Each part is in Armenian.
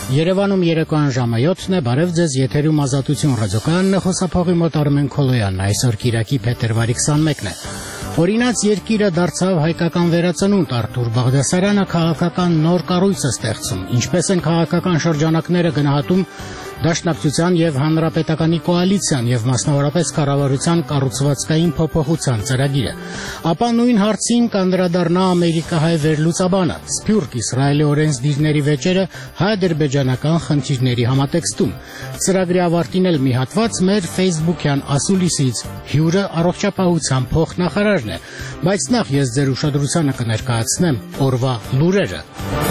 Երևանում երեկոյան ժամը 7-ն է, բարև ձեզ, եթերում Ազատություն ռադիոկայանն է, խոսափողի մոտ Արմեն Քոլոյանն, այսօր Կիրակի փետրվարի 21-ն է։ Օրինաց երկիրը դարձավ հայկական վերածնունդ, Արթուր Բաղդասարյանը քաղաքական նոր կառույց է ստեղծում, ինչպես են քաղաքական շրջանակները գնահատում Դաշնակցության եւ Հանրապետականի կոալիցիան եւ մասնավորապես կառավարության կառուցվածքային փոփոխության ծրագիրը։ Ապա նույն հարցին կանդրադառնա ամերիկահայ վերլուծաբանը։ Սփյուռք Իսրայելի օրենսդիրների վեճերը հայ-ադրբեջանական խնդիրների համատեքստում։ Ծրագրի ավարտին էլ մի հատված մեր Facebook-յան ասուլիսից հյուրը առողջապահության փոխնախարարն է, բայց նախ ես ձեր ուշադրությանը կներկայացնեմ օրվա լուրերը։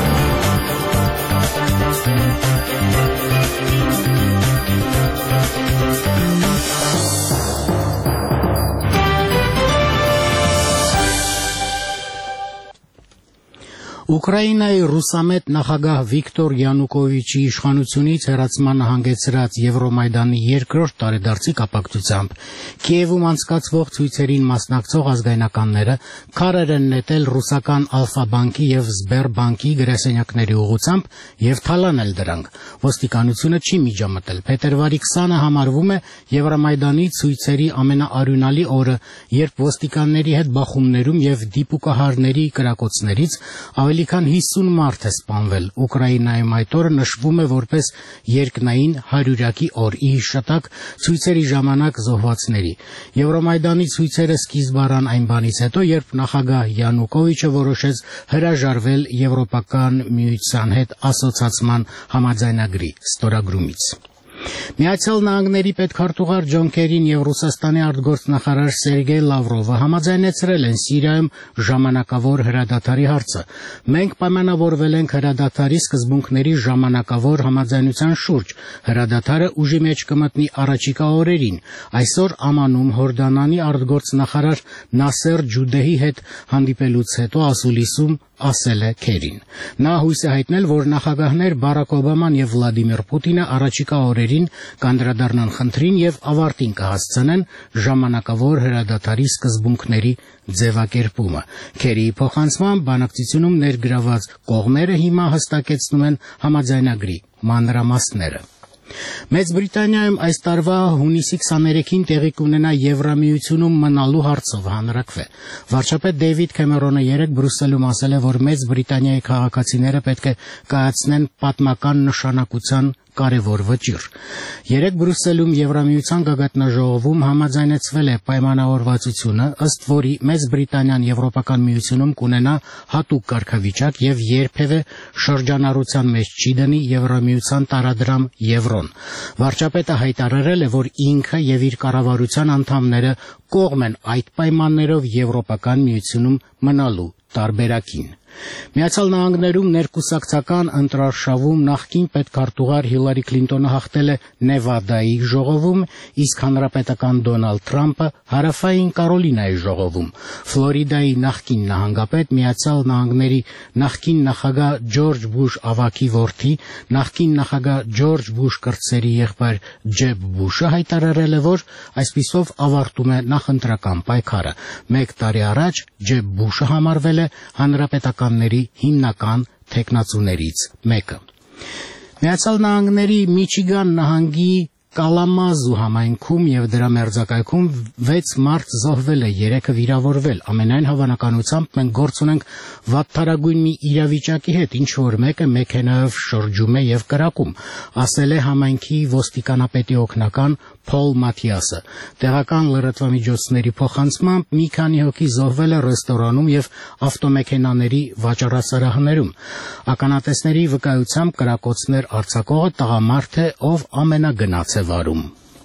Ուկրաինայի ռուսամետ նախագահ Վիկտոր Յանուկովիչի իշխանությունից հեռացման հանգեցրած Եվրոմայդանի երկրորդ տարեդարձի կապակցությամբ Կիևում անցկացվող ցույցերին մասնակցող ազգայնականները քարեր են նետել ռուսական Ալֆա-բանկի եւ Սբերբանկի գրասենյակների ուղղությամբ եւ թալանել դրանք։ Ոստիկանությունը չի միջամտել։ Փետրվարի 20-ը համարվում է Եվրոմայդանի ցույցերի ամենաարյունալի օրը, երբ ոստիկանների հետ բախումներում եւ դիպուկահարների կրակոցներից ավելի քան 50 մարդ է սպանվել։ Ուկրաինայում այդ օրը նշվում է որպես երկնային հարյուրյակի օր՝ ի հիշատակ ցույցերի ժամանակ զոհվածների։ Եվրոմայդանի ցույցերը սկիզբ առան այն բանից հետո, երբ նախագահ Յանուկովիչը որոշեց հրաժարվել Եվրոպական միության հետ ասոցացման համաձայնագրի ստորագրումից։ Միացյալ Նահանգների պետքարտուղար Ջոն Քերին եւ Ռուսաստանի արտգործնախարար Սերգեյ Լավրովը համաձայնեցրել են Սիրիայում ժամանակավոր հրադադարի հարցը։ Մենք պայմանավորվել ենք հրադադարի սկզբունքների ժամանակավոր համաձայնության շուրջ։ Հրադադարը ուժի մեջ կմտնի առաջիկա օրերին։ Այսօր Ամանում Հորդանանի արտգործնախարար Նասեր Ջուդեհի հետ հանդիպելուց հետո ասուլիսում ասել է Քերին։ Նա հույս է հայտնել, որ նախագահներ Բարակ Օբաման եւ Վլադիմիր Պուտինը առաջիկա օրերին կանդրադառնան խնդրին եւ ավարտին կհասցնեն ժամանակավոր հրադադարի սկզբունքների ձևակերպումը։ Քերիի փոխանցմամբ բանակցությունում ներգրաված կողմերը հիմա հստակեցնում են համաձայնագրի մանրամասները։ Մեծ Բրիտանիայում այս տարվա հունիսի 23-ին տեղի կունենա Եվրամիությունում մնալու հարցով հանրակրվե։ Վարչապետ Դեյվիդ Քեմերոնը երեկ Բրյուսելում ասել է, որ Մեծ Բրիտանիայի քաղաքացիները պետք է կայացնեն պատմական նշանակության կարևոր վճիռ։ Երեկ Բրյուսելում Եվրամիության գագաթնաժողովում համաձայնեցվել է պայմանավորվածությունը, ըստ որի Մեծ Բրիտանիան Եվրոպական միությունում կունենա հատուկ կարգավիճակ եւ երբևէ շրջանառության մեջ չի դնի Եվրամիության տարադրամ եվրոն։ Վարչապետը հայտարարել է, որ ինքը եւ իր կառավարության անդամները կողմ են այդ պայմաններով Եվրոպական միությունում մնալու տարբերակին։ Միացյալ Նահանգներում ներկուսակցական ընտրարշավում նախկին պետքարտուղար Հիլարի Քլինտոնը հաղթել է Նևադայի ժողովում, իսկ հանրապետական Դոնալդ Թրամփը հարավային Կարոլինայի ժողովում։ Ֆլորիդայի նախկին նահանգապետ, Միացյալ Նահանգների նախկին նախագահ Ջորջ Բուշ ավագի որդի, նախկին նախագահ Ջորջ Բուշ կրտսերի եղբայր Ջեբ Բուշը հայտարարել է, որ այսպիսով ավարտում է նախընտրական պայքարը։ Մեկ տարի առաջ Ջեբ Բուշը համարվել է հանրապետականների հիմնական թեկնածուներից մեկը։ Միացյալ Նահանգների Միչիգան նահանգի Կալամազու համայնքում եւ դրա մերձակայքում 6 մարդ զոհվել է, 3-ը վիրավորվել։ Ամենայն հավանականությամբ մենք գործ ունենք վատթարագույն մի իրավիճակի հետ, ինչ որ մեկը մեքենայով շրջում է եւ կրակում, ասել է համայնքի ոստիկանապետի օգնական Փոլ Մաթիասը։ Տեղական լրատվամիջոցների փոխանցմամբ մի քանի հոգի զոհվել է ռեստորանում եւ ավտոմեքենաների վաճառասրահներում։ Ականատեսների վկայությամբ կրակոցներ արձակողը տղամարդ է, ով ամենագնաց է վարում։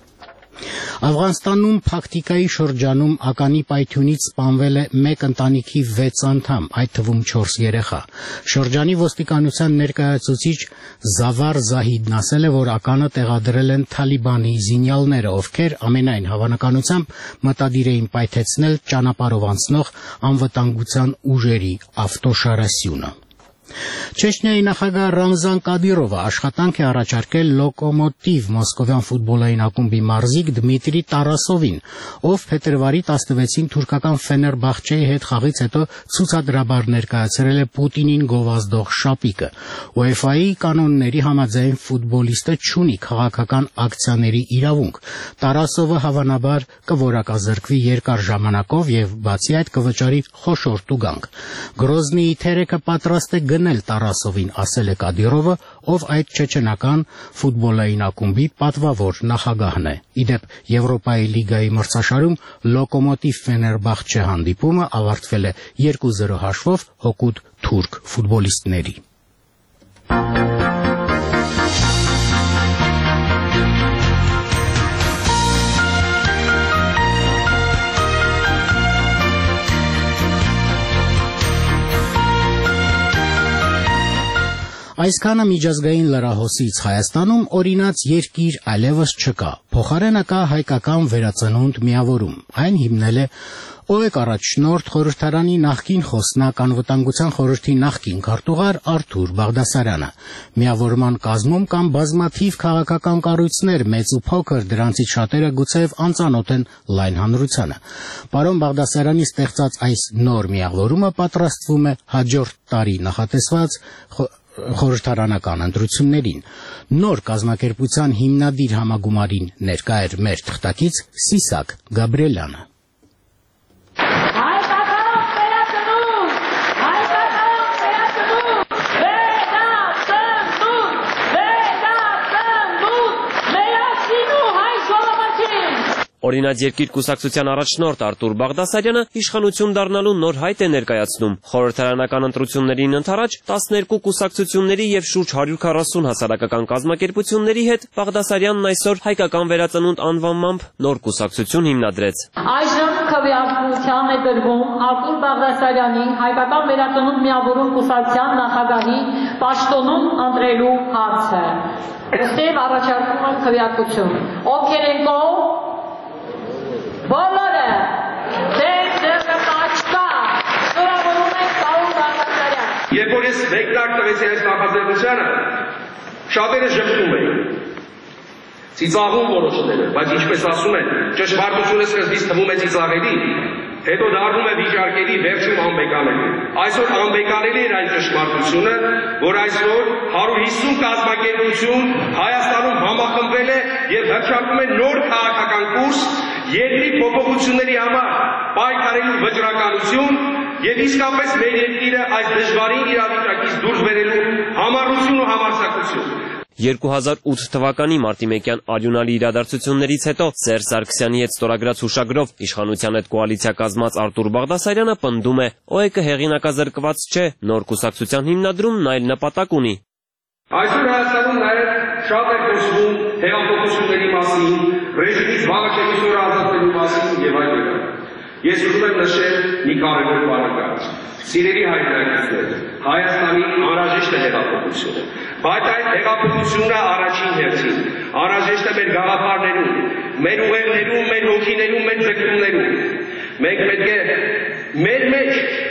Աֆղանստանում Փակտիկայի շրջանում ականի պայթյունից սպանվել է մեկ ընտանիքի 6 անդամ, այդ թվում 4 երեխա։ Շրջանի ոստիկանության ներկայացուցիչ Զավար Զահիդն ասել է, որ ականը տեղադրել են Թալիբանի զինյալները, ովքեր ամենայն հավանականությամբ մտադիր էին պայթեցնել ճանապարհով անցնող անվտանգության ուժերի ավտոշարասյունը։ Չեչնիայի նախագահ Ռամզան Կադիրովը աշխատանք է առաջարկել Լոկոմոտիվ մոսկովյան ֆուտբոլային ակումբի մարզիկ Դմիտրի Տարասովին, ով փետրվարի 16-ին թուրքական Ֆեներբախչեի հետ խաղից հետո ցուցադրաբար ներկայացրել է Պուտինին գովազդող շապիկը։ UEFA-ի կանոնների համաձայն ֆուտբոլիստը չունի քաղաքական ակցիաների իրավունք։ Տարասովը հավանաբար կորակազրկվի երկար ժամանակով եւ բացի այդ կվճարի խոշոր տուգանք։ Գրոզնիի թերեկը պատրաստ է գնել Տարասովին, ասել է Կադիրովը, ով այդ չեչենական ֆուտբոլային ակումբի պատվավոր նախագահն է։ Իդեպ Եվրոպայի լիգայի մրցաշարում Լոկոմոտիվ Ֆեներբախչե հանդիպումը ավարտվել է 2-0 հաշվով հօգուտ թուրք ֆուտբոլիստների։ Այսքանը միջազգային լրահոսից Հայաստանում օրինաց երկիր այլևս չկա։ Փոխարենը կա հայկական վերածնունդ միավորում։ Այն հիմնել է ՕԵԿ առաջնորդ խորհրդարանի նախկին խոսնակ անվտանգության խորհրդի նախկին քարտուղար Արթուր Բաղդասարյանը։ Միավորման կազմում կան բազմաթիվ քաղաքական կառույցներ, մեծ ու փոքր, դրանցից շատերը գուցեև անծանոթ են լայն հանրությանը։ Պարոն Բաղդասարյանի ստեղծած այս նոր միավորումը պատրաստվում է հաջորդ տարի նախատեսված խորհրդարանական ընտրություններին։ Նոր կազմակերպության հիմնադիր համագումարին ներկա էր մեր թղթակից Սիսակ Գաբրիելյանը։ Օրինաց երկիր կուսակցության առաջնորդ Արթուր Բաղդասարյանը իշխանություն դառնալու նոր հայտ է ներկայացնում։ Խորհրդարանական ընտրություններին ընդառաջ 12 կուսակցությունների եւ շուրջ 140 հասարակական կազմակերպությունների հետ Բաղդասարյանն այսօր հայկական վերածնունդ անվանմամբ նոր կուսակցություն հիմնադրեց։ Այժմ քվեարկության է դրվում Արթուր Բաղդասարյանի հայկական վերածնունդ միավորում կուսակցության նախագահի պաշտոնում ընտրելու հարցը։ Ըստև առաջարկում եմ քվեարկություն։ Ովքեր են կողմ Բոլորը դեպքը պաչկա շնորհավորում ենք պարոն Բաղդասարյան։ Երբ որ ես մեկնակ տվեցի այս նախաձեռնությանը, շատերը ժպտում էին, ծիծաղում որոշները, բայց ինչպես ասում են, ճշմարտությունը սկզբից թվում է ծիծաղելի, հետո դառնում է վիճարկելի, վերջում անբեկանելի։ Այսօր անբեկանելի էր այն ճշմարտությունը, որ այսօր 150 կազմակերպություն Հայաստանում համախմբվել է եւ հռչակում է նոր քաղաքական կուրս երկրի փոփոխությունների համար պայքարելու վճռականություն եւ իսկապես մեր երկիրը այս դժվարին իրավիճակից դուրս բերելու համառություն ու համարձակություն։ 2008 թվականի մարտի 1-յան արյունալի իրադարձություններից հետո Սերժ Սարգսյանի հետ ստորագրած հուշագրով իշխանության հետ կոալիցիա կազմած Արթուր Բաղդասարյանը պնդում է, ՕԵԿ-ը հեղինակազրկված չէ, նոր կուսակցության հիմնադրումն այլ նպատակ ունի։ Այսօր Հայաստանում նաև շատ է խոսվում հեղափոխությունների մասին, ռեժիմից վաղաշենքից ազատվելու մասին եւ այլն։ Ես ուզում եմ նշել մի կարևոր բառ։ Սիրելի հայրենակիցներ, Հայաստանի անհրաժեշտ է հեղափոխությունը, բայց այդ հեղափոխությունը առաջին հերթին անհրաժեշտ է մեր գաղափարներում, մեր ուղեղներում, մեր հոգիներում, մեր ձգտումներում։ Մենք պետք է մեր մեջ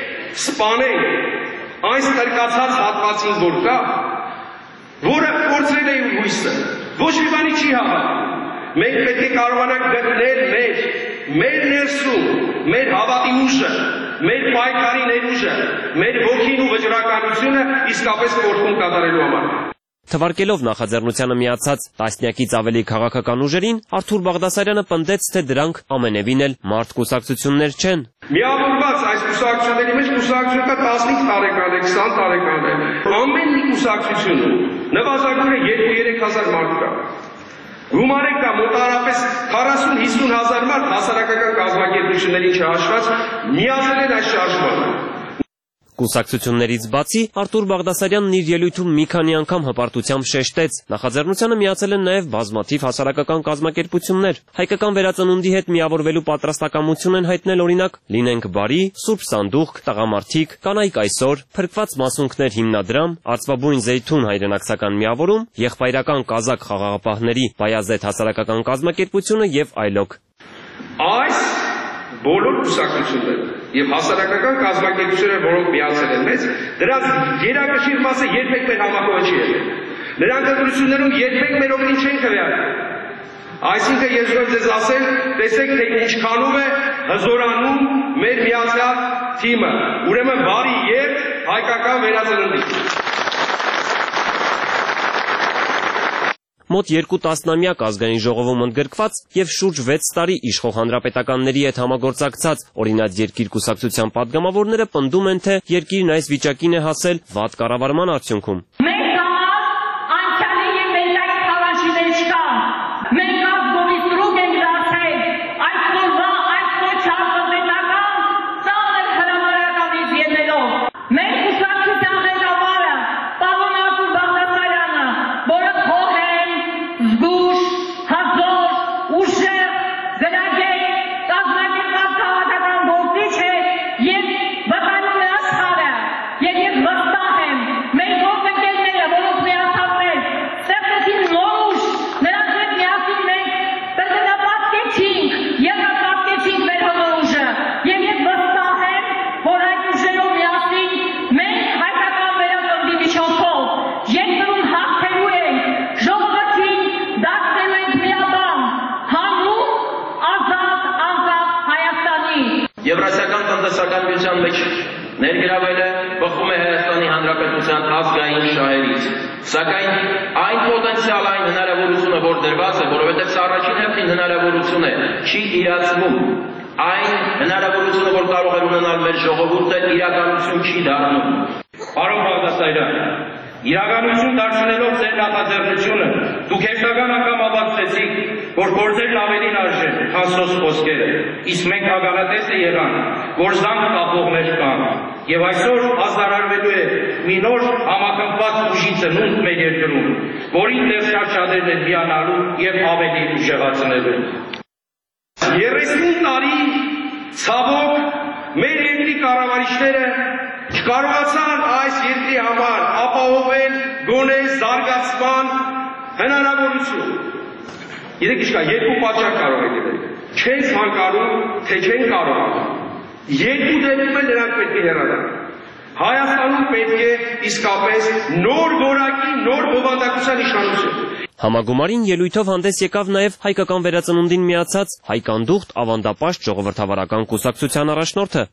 սպանենք այս տրկացած հատվածին, որ կա, որը կորցրել է իր հույսը, ոչ մի բանի չի հավատում։ Մենք պետք է կարողանանք գտնել մեր ներսում, մեր հավատի ուժը, մեր պայքարի ներուժը, մեր ոգին ու վճռականությունը իսկապես կորքում կատարելու համար։ Թվարկելով նախաձեռնությանը միացած տասնյակից ավելի քաղաքական ուժերին, Արթուր Բաղդասարյանը պնդեց, թե դրանք ամենևին էլ մարդ կուսակցություններ չեն։ Միավորված այս կուսակցությունների մեջ կուսակցությունը 15 տարեկան է, 20 տարեկան է։ Ամեն մի կուսակցությունում նվազագույնը 2-3 հազար մարդ կա։ Գումարեք կա մոտավորապես 40-50 հազար մարդ հասարակական կազմակերպություններին չհաշված միացել են այս շարժմանը։ Կուսակցություններից բացի Արթուր Բաղդասարյանն իր ելույթում մի քանի անգամ հպարտությամբ շեշտեց, նախաձեռնությանը միացել են նաև բազմաթիվ հասարակական կազմակերպություններ։ Հայկական վերածնունդի հետ միավորվելու պատրաստակամություն են հայտնել օրինակ «Լինենք բարի», «Սուրբ Սանդուղք», «Տղամարդիկ», «Կանայք այսօր», «Փրկված մասունքներ» հիմնադրամ, «Արծվաբույն Զեյթուն» հայրենակցական միավորում, «Եղբայրական կազակ խաղաղապահների» Բայազեդ հասարակական կազմակերպությունը եւ այլոք։ Այս բոլոր կուսակցությունները եւ հասարակական կազմակերպությունները, որոնք միացել են մեզ, դրանց գերակշիռ մասը երբեք մեր համակողը չի եղել։ Նրանք ընտրություններում երբեք մեր օգտին չեն քվեարկել։ Այսինքն ես ուզում ձեզ ասել, տեսեք թե ինչքանով է հզորանում մեր միացյալ թիմը։ Ուրեմն բարի երթ հայկական վերածննդին։ Մոտ 2 տասնամյակ ազգային ժողովում ընդգրկված եւ շուրջ 6 տարի իշխող հանրապետականների հետ համագործակցած օրինաց երկիր կուսակցության падգամավորները պնդում են, թե երկիրն այս վիճակին է հասել վատ կառավարման արդյունքում։ Մենք համար անցյալի եւ մեր այդ խավանջիներ չկան։ Մենք ազգովից ռուկ ենք դարձել այս օրվա այս կոչած տնտեսական ծանր հրամարականից ելնելով։ Մեր կուսակցության ղեկավարը պարոն Արտուր Բաղդասարյանը, որը զգուշ, հազոր, ուժեղ, գրագետ, կազմակերպված քաղաքական գործիչ է եւ վտանում է աշխարհը եւ վստահ եմ մեր գործընկերները, որոնք միացան ստեղծեցին նոր ուժ, նրանց հետ միասին մենք տնտեսապատկեցինք եւ պատկեցինք մեր հնոր ուժը եւ վստահ եմ, որ այդ ուժերով միասին մենք հայկական վերածննդի միջոցով երկրում հաղթելու ենք Եվրասիական տնտեսական միության մեջ ներգրավել է բխում է Հայաստանի Հանրապետության ազգային շահերից, սակայն այն պոտենցիալ, այն հնարավորությունը, որ դրված է, որովհետև սա առաջին հերթին հնարավորություն է, չի իրացվում, այն հնարավորությունը, որ կարող է ունենալ մեր ժողովուրդը, իրականություն չի դառնում։ Պարոն Բաղդասարյան, իրականություն դարձնելով ձեր նախաձեռնությունը, դուք հերթական անգամ ապացուցեցիք, որ գործերն ավելին արժեն, քան սոս խոսքերը, իսկ մենք ականատես եղանք, որ զանգ կապողներ կան, եւ այսօր հազարարվելու է մի նոր համախմբված ուժի ծնունդ մեր երկրում, որին դեռ շատ-շատերն են միանալու եւ ավելի ուժեղացնելու։ 30 տարի ցավոք մեր երկրի կառավարիչները չկարողացան այս երկրի համար ապահովել գոնե զարգացման հնարավորություն։ Գիտեք ինչ կա, երկու պատճառ կարող է գտնել։ Չեն ցանկանում, թե չեն կարողանում։ Երկու դեպքում էլ նրանք պետք է հեռանան։ Հայաստանում պետք է իսկապես նոր որակի, նոր բովանդակության իշխանություն։ Համագումարին ելույթով հանդես եկավ նաև հայկական վերածնունդին միացած Հայկանդուխտ ավանդապաշտ ժողովրդավարական կուսակցության առաջնորդը։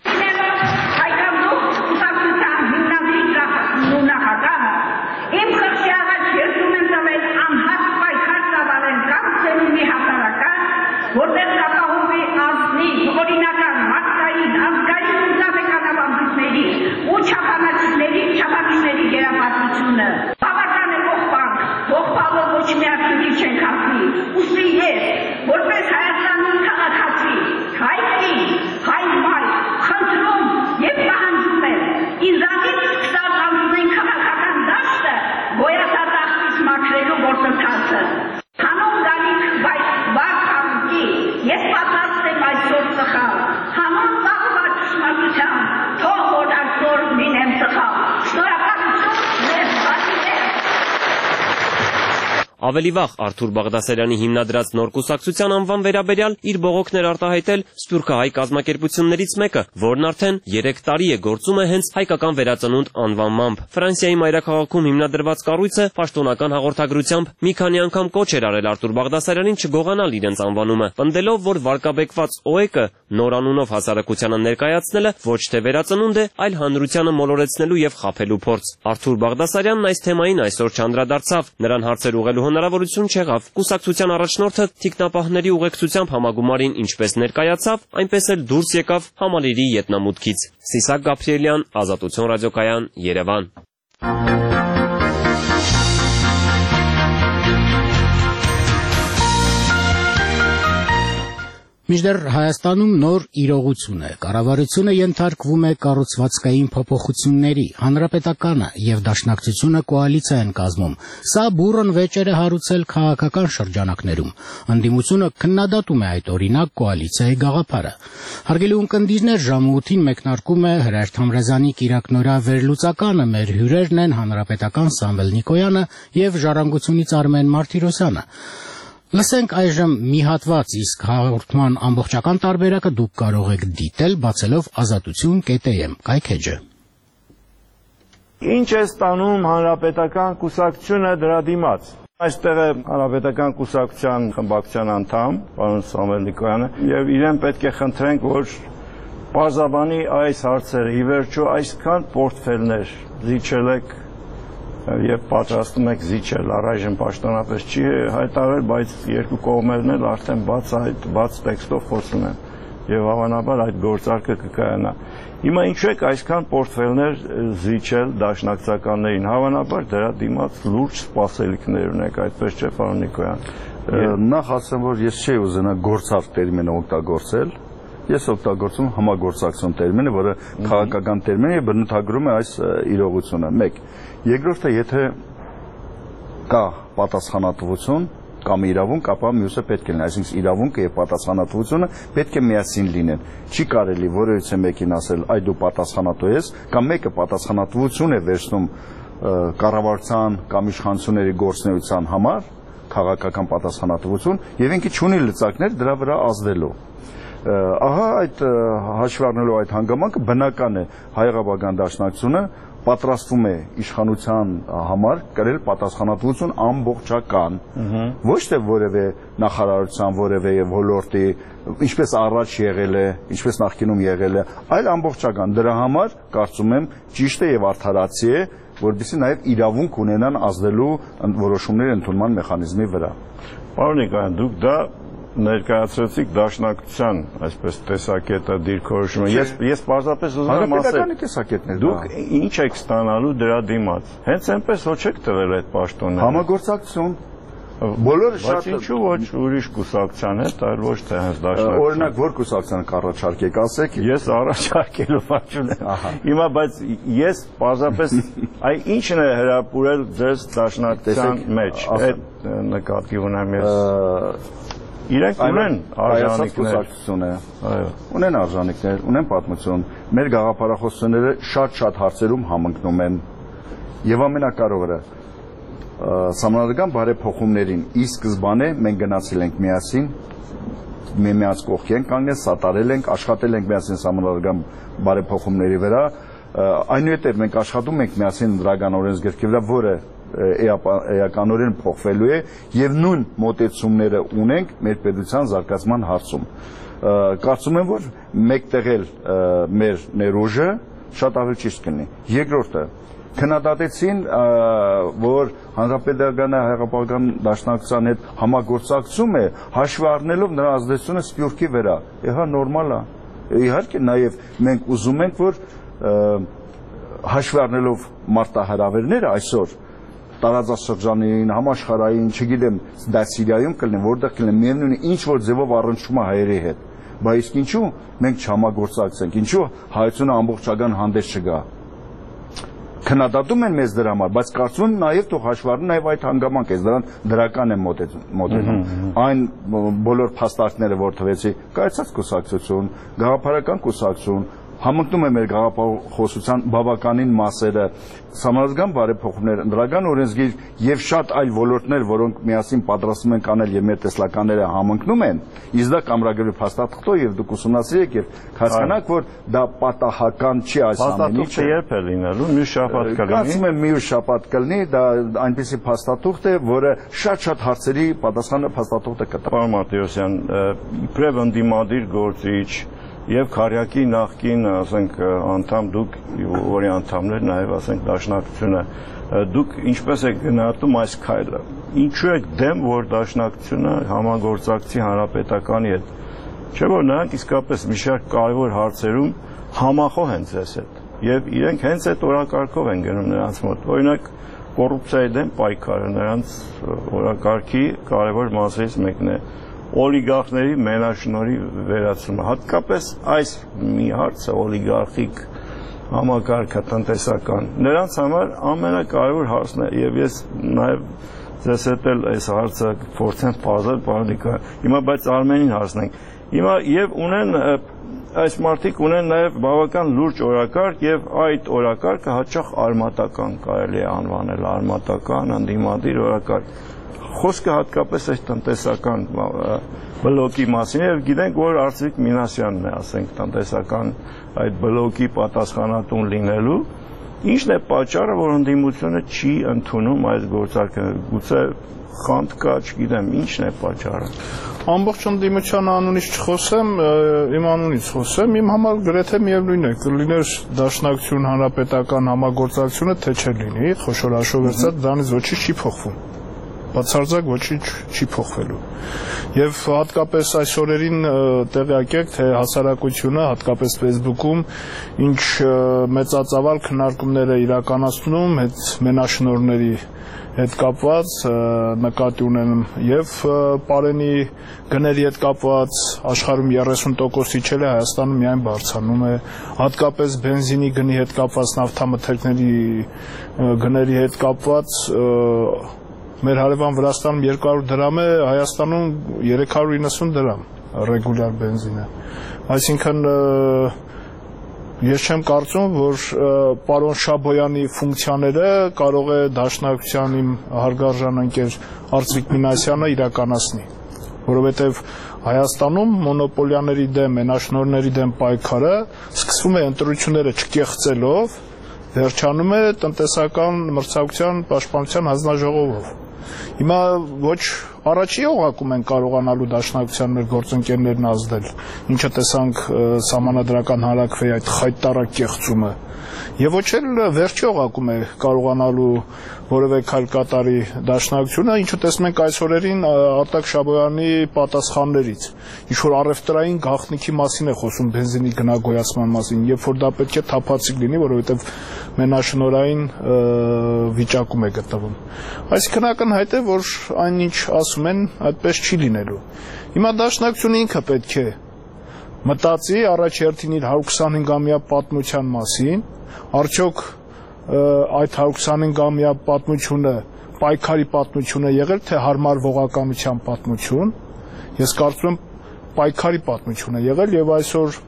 Որտեղ ապահովի ազնիվ, օրինական, մարդկային, ազգային տնտեսականաբանությունների ու չափանիշների գերապատմությունը։ Բավական է ողբալով ոչ միացնի չեն խախտի, ուստի ես, որպես Հայաստանում քաղաքացի, հայ կին, հայ մայր, խնդրում եւ պահանջում եմ, ինձանից սկսած անցնեն քաղաքական դաշտը գոյատատախտից մաքրելու գործընթացը։ Հանուն գալիք ես պատրաստ եմ այսօր սխալ, հանուն ծաղված ճշմարտության, թող որ այսօր լինեմ սխալ, շնորհակալություն մեր բացիներ։ Ավելի վաղ Արթուր Բաղդասարյանի հիմնադրած նոր կուսակցության անվան վերաբերյալ իր բողոքներ արտահայտել սփյուռքահայ կազմակերպություններից մեկը, որն արդեն 3 տարի է գործում է հենց հայկական վերածնունդ անվանմամբ։ Ֆրանսիայի մայրաքաղաքում հիմնադրված կառույցը պաշտոնական հաղորդագրությամբ մի քանի անգամ կոչ էր արել Արթուր Բաղդասարյանին չգողանալ իրենց անվանումը, պնդելով, որ վարկաբեկված ՕԵԿ-ը նոր անունով հասարակությանը ներկայացնելը ոչ թե վերածնունդ է, այլ հանրությանը մոլորեցնելու եւ խաբելու փորձ։ Արթուր Բաղդասարյանն այս թեմային այսօր չանդրադարձավ, նրան հարցեր ուղղելու հնարավորություն չեղավ։ Կուսակցության առաջնորդը թիկնապահների ուղեկցությամբ համագումարին ինչպես ներկայացավ, այնպես էլ դուրս եկավ համալիրի ետնամուտքից։ Սիսակ Գաբրիելյան, Ազատություն ռադիոկայան, Երևան։ Մինչդեռ Հայաստանում նոր իրողություն է։ Կառավարությունը ենթարկվում է կառուցվածքային փոփոխությունների, հանրապետականը եւ դաշնակցությունը կոալիցիա են կազմում։ Սա բուռն վեճեր է հարուցել քաղաքական շրջանակներում։ Ընդդիմությունը քննադատում է այդ օրինակ կոալիցիայի գաղափարը։ Հարգելի ունկնդիրներ, ժամը 8-ին մեկնարկում է Հրայր Թամրազյանի կիրակնօրյա վերլուծականը։ Մեր հյուրերն են հանրապետական Սամվել Նիկոյանը եւ Ժառանգությունից Արմեն Մարտիրոսյանը։ Լսենք այժմ մի հատված, իսկ հաղորդման ամբողջական տարբերակը դուք կարող եք դիտել բացելով azatutun.am կայքեջը։ Ինչ է ստանում հանրապետական կուսակցությունը դրա դիմաց։ Այստեղ է հանրապետական կուսակցության խմբակցության անդամ, պարոն Սամվել Նիկոյանը, եւ իրեն պետք է խնդրենք, որ բարձաբանի այս հարցերը, ի վերջո այսքան պորտֆելներ զիջել եք եւ պատրաստում եք զիջել, առայժմ պաշտոնապես չի հայտարարել, բայց երկու կողմերն էլ արդեն բաց տեքստով խոսում են եւ հավանաբար այդ գործարքը կկայանա։ Հիմա ինչու եք այսքան պորտֆելներ զիջել դաշնակցականներին, հավանաբար դրա դիմաց լուրջ սպասելիքներ ունեք, այդպես չէ, պարոն Նիկոյան։ Նախ ասեմ, որ ես չի ուզենա գործարք տերմինը օգտագործել, ես օգտագործում համագործակցություն տերմինը, որը քաղաքական տերմին է եւ բնութագրում է այս իրողությունը։ 1. Երկրորդը, եթե կա պատասխանատվություն կամ իրավունք, ապա մյուսը պետք է լինի, այսինքն իրավունքը եւ պատասխանատվությունը պետք է միասին լինեն։ Չի կարելի որևիցե մեկին ասել, այ դու պատասխանատու ես, կամ մեկը պատասխանատվություն է վերցնում կառավարության կամ իշխանությունների գործունեության համար, քաղաքական պատասխանատվություն, եւ ինքը չունի լծակներ դրա վրա ազդելու։ Ահա այդ հաշվի առնելով այդ հանգամանքը բնական է հայ-աղաբական դաշնակցությունը պատրաստվում է իշխանության համար կրել պատասխանատվություն ամբողջական, ոչ թե որևէ նախարարության, որևէ ոլորտի, ինչպես առաջ եղել է, ինչպես նախկինում եղել է, այլ ամբողջական։ Դրա համար կարծում եմ ճիշտ է եւ արդարացի է, որովհետեւ նաեւ իրավունք ունենան ազդելու որոշումների ընդունման մեխանիզմի վրա։ Պարոն Նիկոյան, դուք դա ներկայացրեցիք դաշնակցության, այսպես տեսակետը դիրքորոշումը։ Ես պարզապես ուզում եմ ասել, դուք ինչ եք ստանալու դրա դիմաց։ Հենց այնպես ոչ եք տվել այդ պաշտոնները։ Համագործակցություն։ Բոլորը շատ ինչու ոչ ուրիշ կուսակցության հետ, այլ ոչ թե հենց դաշնակցության։ Օրինակ, որ կուսակցության կառաջարկեք, ասեք։ Ես առաջարկելու բան չունեմ։ Հիմա բայց ես պարզապես այ ինչն է հրապուրել ձեզ դաշնակցության մեջ։ Այդ նկատի ունեմ ես։ Իրենք ունեն արժանինքներ, ունեն արժանինքներ, ունեն պատմություն։ Մեր գաղափարախոսությունները շատ հարցերում համընկնում են եւ ամենակարևորը սահմանադրական բարեփոխումներին ի սկզբանե մենք գնացել ենք միասին, միմյանց կողքի ենք կանգնել, սատարել ենք, աշխատել ենք միասին սահմանադրական բարեփոխումների վրա, այնուհետև մենք աշխատում ենք միասին դրական օրենսգրքի վրա, որը էականորեն փոխվելու է եւ նույն մոտեցումները ունենք մեր պետության զարգացման հարցում։ Կարծում եմ, որ մեկտեղել մեր ներուժը շատ ավելի ճիշտ կլինի։ Երկրորդը, քննադատեցին, որ հանրապետական հայ-աղաբական դաշնակցության հետ համագործակցում է, հաշվի առնելով նրա ազդեցությունը Սփյուռքի վրա։ Ահա նորմալ է։ Իհարկե նաև մենք ուզում ենք, որ հաշվի առնելով մարտահրավերները այսօր տարածաշրջանային, համաշխարհային, չգիտեմ, դա Սիրիայում կլինի, որտեղ կլինի, միևնույն է ինչ որ ձևով առնչվում է հայերի հետ։ Բայց իսկ ինչու մենք չհամագործակցենք, ինչու հայությունը ամբողջական հանդես չգա։ Քննադատում են մեզ դրա համար, բայց կարծում եմ նաև թող հաշվի առնեն նաև այդ հանգամանքը, դրան դրական է մոտենում։ Այն բոլոր փաստարկները, որ թվեցի, կայացած կուսակցություն, գաղափարական կուսակցություն, համընկնում է մեր գաղափարախոսության բավականին մասերը, սահմանադրական բարեփոխումներ, ընդրական օրենսգիր եւ շատ այլ ոլորտներ, որոնք միասին պատրաստում են կանել եւ մեր տեսլականները համընկնում են, իսկ դա կամրագրի փաստաթղթով եւ դուք ուսումնասիրեք եւ հասկանաք, որ դա պատահական չի այս ամեն ինչը։ Երբ է լինելու, մյուս շաբաթ կլինի։ Կարծում եմ մյուս շաբաթ կլինի, դա այնպիսի փաստաթուղթ է, որը շատ հարցերի պատասխանը փաստաթուղթը կտա։ Պարոն Մարտիրոսյան, իբրև ընդդիմադիր գործիչ եւ Քարյակի նախկին, ասենք, անդամ դուք, որի անդամներ նաեւ, ասենք, դաշնակցությունը, դուք ինչպես եք գնահատում այս քայլը։ Ինչու եք դեմ, որ դաշնակցությունը համագործակցի հանրապետականի հետ։ Չէ՞ որ նրանք իսկապես մի շարք կարևոր հարցերում համախոհ են ձեզ հետ եւ իրենք հենց այդ օրակարգով են գնում նրանց մոտ։ Օրինակ, կոռուպցիայի դեմ պայքարը նրանց օրակարգի կարևոր մասերից մեկն է։ Օլիգարխների մենաշնորհի վերացումը, հատկապես այս մի հարցը օլիգարխիկ համակարգը տնտեսական, նրանց համար ամենակարևոր հարցն է եւ ես նաեւ ձեզ հետ էլ այս հարցը փորձեմ բազել, պարոն Նիկոյան։ Հիմա բայց Արմենին հարցնենք։ Հիմա եւ ունեն այս մարդիկ ունեն նաև բավական լուրջ օրակարգ եւ այդ օրակարգը հաճախ արմատական կարելի է անվանել, արմատական, ընդդիմադիր օրակարգ։ Խոսքը հատկապես այս տնտեսական բլոկի մասին եւ գիտենք, որ Արծվիկ Մինասյանն է, ասենք, տնտեսական այդ բլոկի պատասխանատուն լինելու։ Ինչն է պատճառը, որ ընդդիմությունը չի ընդունում այս գործարքը, գուցե խանդ կա, չգիտեմ, ինչն է պատճառը։ Ամբողջ ընդդիմության անունից չխոսեմ, իմ անունից խոսեմ, իմ համար գրեթե միևնույն է, կլիներ Դաշնակցություն Հանրապետական համագործակցությունը, թե չլինի, խոշոր հաշվով վերցած, դրանից ոչինչ չի փոխվում։ Բացարձակ ոչինչ չի փոխվելու։ Եվ հատկապես այս օրերին տեղյակ եք, թե հասարակությունը, հատկապես Facebook-ում, ինչ մեծածավալ քննարկումներ է իրականացնում այդ մենաշնորհների հետ կապված, նկատի ունեմ եւ պարենի գների հետ կապված աշխարհում 30%-ից չէ, Հայաստանում միայն բարձրանում է, հատկապես բենզինի գնի հետ կապված, նավթամթերքների գների հետ կապված մեր հարևան Վրաստանում 200 դրամ է, Հայաստանում 390 դրամ ռեգուլյար բենզինը։ Այսինքն ես չեմ կարծում, որ պարոն Շաբոյանի ֆունկցիաները կարող է Դաշնակցության իմ հարգարժան ընկեր Արծվիկ Մինասյանը իրականացնի, որովհետև Հայաստանում մոնոպոլիաների դեմ, մենաշնորհների դեմ պայքարը սկսվում է ընտրությունները չկեղծելով, վերջանում է տնտեսական մրցակցության պաշտպանության հանձնաժողովով։ Հիմա ոչ առաջի օղակում են կարողանալու Դաշնակցության մեր գործընկերներն ազդել, ինչը տեսանք Սահմանադրական հանրաքվեի այդ խայտարակ կեղծումը, եւ ոչ էլ վերջի օղակում է կարողանալու որևէ քայլ կատարի Դաշնակցությունը, ինչը տեսնում ենք այս օրերին Արտակ Շաբոյանի պատասխաններից, ինչ որ առևտրային գաղտնիքի մասին է խոսում, բենզինի գնագոյացման մասին, երբ որ դա պետք է թափանցիկ լինի, որովհետեւ մենաշնորհային վիճակում է գտնվում։ Այսինքն ակնհայտ է, որ այնինչ ասում են, այդպես չի լինելու։ Հիմա Դաշնակցությունը ինքը պետք է մտածի առաջ հերթին իր 125-ամյա պատմության մասին, արդյոք այդ 125-ամյա պատմությունը պայքարի պատմություն է եղել, թե հարմարվողականության պատմություն։ Ես կարծում եմ պայքարի պատմություն է եղել եւ այսօր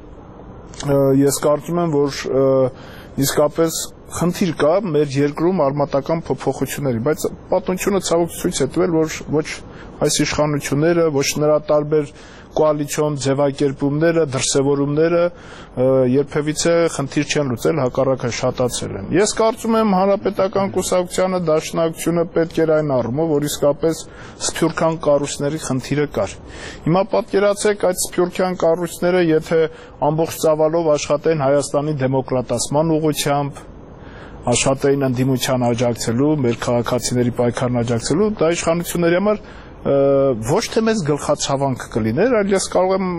ես կարծում եմ, որ իսկապես խնդիր կա մեր երկրում արմատական փոփոխությունների, բայց պատմությունը ցավոք ցույց է տվել, որ ոչ այս իշխանությունները, ոչ նրա տարբեր կոալիցիոն ձևակերպումները, դրսևորումները երբևիցե խնդիր չեն լուծել, հակառակը շատացել են։ Ես կարծում եմ Հանրապետական կուսակցությանը Դաշնակցությունը պետք էր այն առումով, որ իսկապես սփյուռքյան կառույցների խնդիրը կար։ Հիմա պատկերացեք այդ սփյուռքյան կառույցները, եթե ամբողջ ծավալով աշխատեն Հայաստանի դեմոկրատացման ուղղությամբ, աշխատային ընդդիմության աջակցելու, մեր քաղաքացիների պայքարն աջակցելու, դա իշխանությունների համար ոչ թե մեծ գլխացավանք կլիներ, այլ ես կարող եմ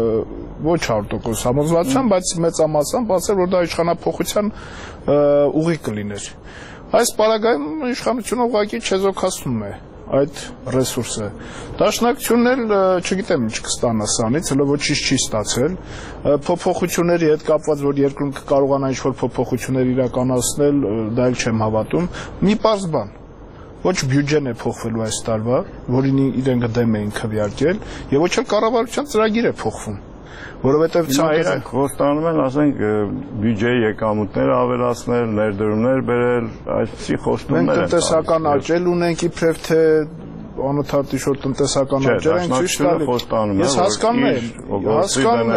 ոչ 100% համոզվածությամբ, բայց մեծամասամբ ասել, որ դա իշխանափոխության ուղի կլիներ։ Այս պարագայում իշխանությունը ուղղակի չեզոքացնում է այդ ռեսուրսը։ Դաշնակցությունն էլ չգիտեմ ինչ կստանա սրանից, հələ ոչինչ չի ստացել։ Փոփոխությունների հետ կապված, որ երկրում կկարողանա ինչ-որ փոփոխություններ իրականացնել, դա էլ չեմ հավատում։ Մի պարզ բան, ոչ բյուջեն է փոխվելու այս տարվա, որին իրենք դեմ էին քվեարկել, եւ ոչ էլ կառավարության ծրագիր է փոխվում, որովհետեւ ցանկացած խոստանում են, ասենք, բյուջեի եկամուտները ավելացնել, ներդրումներ բերել, այսպիսի խոստումներ են։ Մենք տնտեսական աճել ունենք իբրև թե անընդհատ ինչ-որ տնտեսական աճել ենք ցույց տալիս։ Ես հասկանում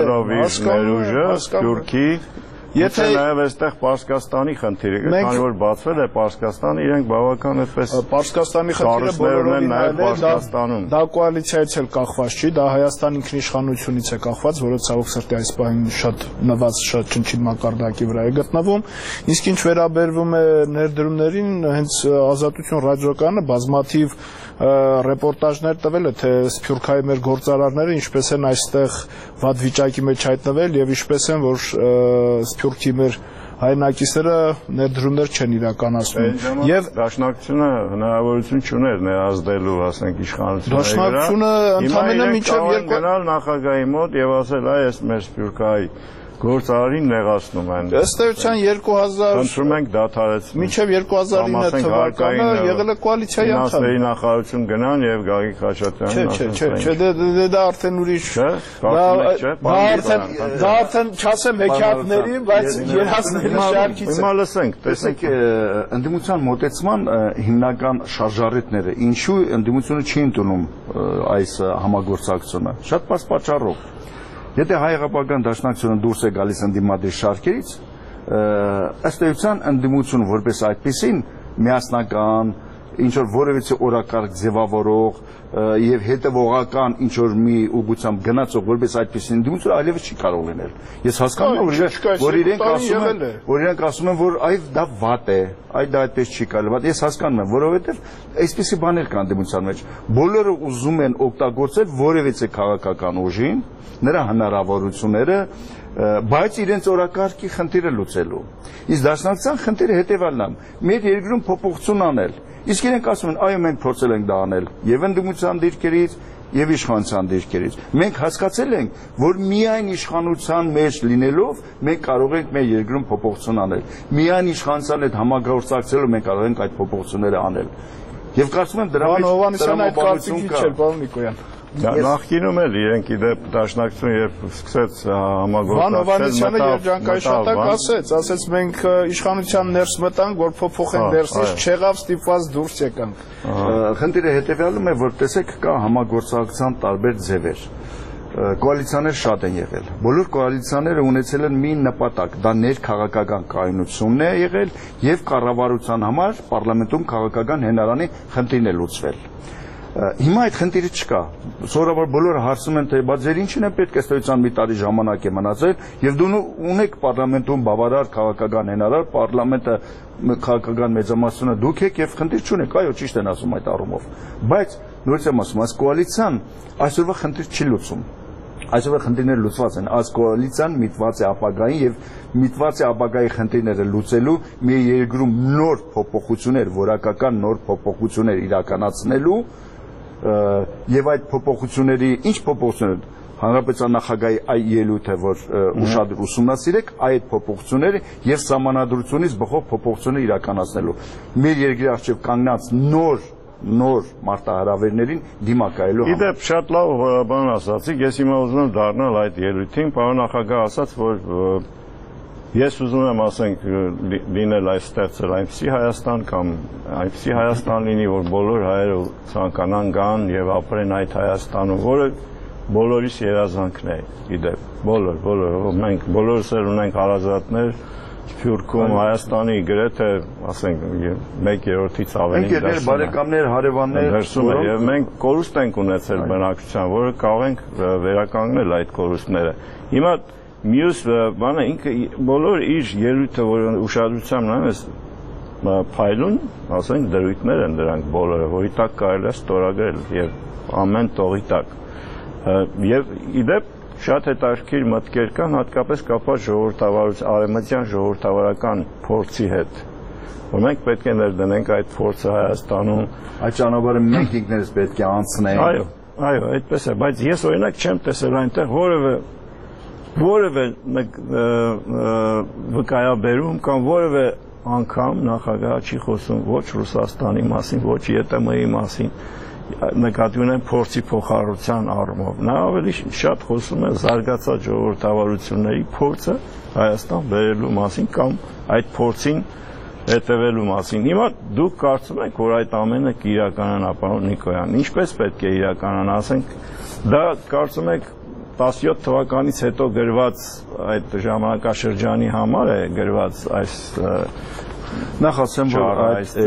եմ, Եթե նաև այստեղ Պարսկաստանի խնդիրը, քանի որ բացվել է Պարսկաստանը, իրենք բավական այդպես Պարսկաստանի խնդիրը բոլորովին նաև Պարսկաստանում։ Դա կոալիցիայից էլ կախված չի, դա Հայաստանի ինքնիշխանությունից է կախված, որը ցավոք սրտի այս պահին շատ նված, շատ չնչին մակարդակի վրա է գտնվում։ Իսկ ինչ վերաբերվում է ներդրումներին, հենց Ազատություն ռադիոկայանը բազմաթիվ ռեպորտաժներ տվել է, թե Սփյուռքայի մեր գործարարները ինչպես են այստեղ վատ վիճակի մեջ հայտնվել եւ ինչպես են, որ Սփյուռքի մեր հայրենակիցները ներդրումներ չեն իրականացնում։ Եվ Դաշնակցությունը հնարավորություն չուներ ներազդելու, ասենք, իշխանությունների վրա։ Դաշնակցությունը ընդամենը մինչև գնալ նախագահի մոտ եւ ասել, այս մեր Սփյուռքայի Գործարարին նեղացնում են։ Ըստ էության 2000 Խնդրում ենք դադարեցնել։ Մինչև 2009 թվականը եղել է կոալիցիայի անդամ։ Ֆինանսների նախարարություն գնան եւ Գագիկ Խաչատրյանն Չէ, դա արդեն ուրիշ։ Դա արդեն չասեմ հեքիաթների, բայց երազների շարքից է։ Հիմա լսենք, տեսեք, ընդդիմության մոտեցման հիմնական շարժառիթները, ինչու ընդդիմությունը չի ընդունում այս համագործակցությունը։ Շատ բարձ պատճառով։ Եթե Հայ-Աղաբական Դաշնակցությունը դուրս է գալիս ընդդիմադիր շարքերից, ըստ էության ընդդիմությունը որպես այդպեսին միասնական, ինչ որ որևիցե օրակարգ ձևավորող եւ հետեւողական ինչ որ մի ուղղությամբ գնացող որպես այդպեսին ընդդիմություն այլևս չի կարող լինել։ Ես հասկանում եմ, որ իրենք ասում են, որ այ դա վատ է, այ դա այդպես չի կարելի։ Բայց ես հասկանում եմ, որովհետեւ այսպիսի բաներ կան ընդդիմության մեջ։ Բոլորը ուզում են օգտագործել որևիցե քաղաքական ուժին, նրա հնարավորությունները, բայց իրենց օրակարգի խնդիրը լուծելու։ Իսկ դաշնակցության խնդիրը հետևյալն է. մեր երկրում փոփոխություն անել։ Իսկ իրենք ասում են, այո, մենք փորձել ենք դա անել եւ ընդդիմության դիրքերից եւ իշխանության դիրքերից։ Մենք հասկացել ենք, որ միայն իշխանության մեջ լինելով մենք կարող ենք մեր երկրում փոփոխություն անել։ Միայն իշխանության հետ համագործակցելով մենք կարող ենք այդ փոփոխությունները անել։ Եվ կարծում եմ դրա մեջ Հովհաննիսյանը այդ կարծիքի չէ, պարոն Նիկոյան։ Նախկինում էլ իրենք իդեպ դաշնակցություն երբ սկսեց համագործակցել, Վան Հովհաննիսյանը երջանկայշատակ ասեց մենք իշխանության ներս մտանք, որ փոփոխեն ներսից, չեղավ, ստիպված դուրս եկանք։ Խնդիրը հետևյալում է, որ տեսեք կա համագործակցության տարբեր ձևեր։ Կոալիցիաներ շատ են եղել։ Բոլոր կոալիցիաները ունեցել են մի նպատակ, դա ներքաղաքական կայունությունն է եղել եւ կառավարության համար պարլամենտում քաղաքական հենարանի խնդիրն է լուծվել։ Հիմա այդ խնդիրը չկա։ Սովորաբար բոլորը հարցում են, թե բա ձեր ինչին է պետք ըստեյության մի տարի ժամանակ է մնացել եւ դու ունեք պարլամենտում բավարար քաղաքական հենարար, պարլամենտը քաղաքական մեծամասնությունը դուք եք եւ խնդիր չունեք, այո, ճիշտ են ասում այդ առումով։ Բայց նորից եմ ասում, այս կոալիցիան այսօրվա խնդիր չի լուծում։ Այսօրվա խնդիրները լուծված են, այս կոալիցիան միտված է ապագային եւ միտված է ապագայի խնդիրները լուծելու մի երկրում նոր փոփոխություններ, որակական նոր փոփոխություններ իրականացնելու եւ այդ փոփոխությունների ինչ փոփոխություններ հանրապետության նախագահի այ ելույթը որ ուշադիր ուսումնասիրեք այդ փոփոխությունները եւ սահմանադրությունից բխող փոփոխություններ իրականացնելու մեր երկրի առջեւ կանգնած նոր մարտահրավերներին դիմակայելու համար։ Իդեպ շատ լավ բան ասացիք, ես հիմա ուզում եմ դառնալ այդ ելույթին, պարոն նախագահ ասաց, որ ես ուզում եմ ասենք լինել այստեղցել այնպիսի Հայաստան կամ այնպիսի Հայաստան լինի, որ բոլոր հայերը ցանկանան գան եւ ապրեն այդ Հայաստանում, որը բոլորիս երազանքն է, իդեպ, բոլոր, մենք բոլորս էլ ունենք հարազատներ Սփյուռքում, Հայաստանի գրեթե, ասենք, 1/3-ից ավելի դերսում են բարեկամներ, հարևաններ, եւ մենք կորուստ ենք ունեցել բնակչության, որը կարող ենք վերականգնել այդ կորուստները։ Հիմա մյուս բանը ինքը բոլոր իր ելույթը, որ ուշադրությամբ նայում ես փայլուն, ասենք դրույթներ են դրանք բոլորը, որի տակ կարելի է ստորագրել եւ ամեն տողի տակ։ Եվ իդեպ շատ հետաքրքիր մտքեր կան, հատկապես կապված ժողովրդավարության, արևմտյան ժողովրդավարական փորձի հետ, որ մենք պետք է ներդնենք այդ փորձը Հայաստանում, այդ ճանապարհը մենք ինքներս պետք է անցնենք։ Այո, այդպես է, բայց ես օրինակ չեմ տեսել այնտեղ որևէ վկայաբերում կամ որևէ անգամ նախագահը չի խոսում ոչ Ռուսաստանի մասին, ոչ ԵՏՄ-ի մասին, նկատի ունեն փորձի փոխառության առումով։ Նա ավելի շատ խոսում է զարգացած ժողովրդավարությունների փորձը Հայաստան բերելու մասին կամ այդ փորձին հետևելու մասին։ Հիմա դուք կարծում եք, որ այդ ամենը կիրականանա, պարոն Նիկոյան, ինչպես պետք է իրականանա, ասենք, դա կարծում եք 17 թվականից հետո գրված այդ ժամանակաշրջանի համար է գրված այս նախ ասեմ, որ այդ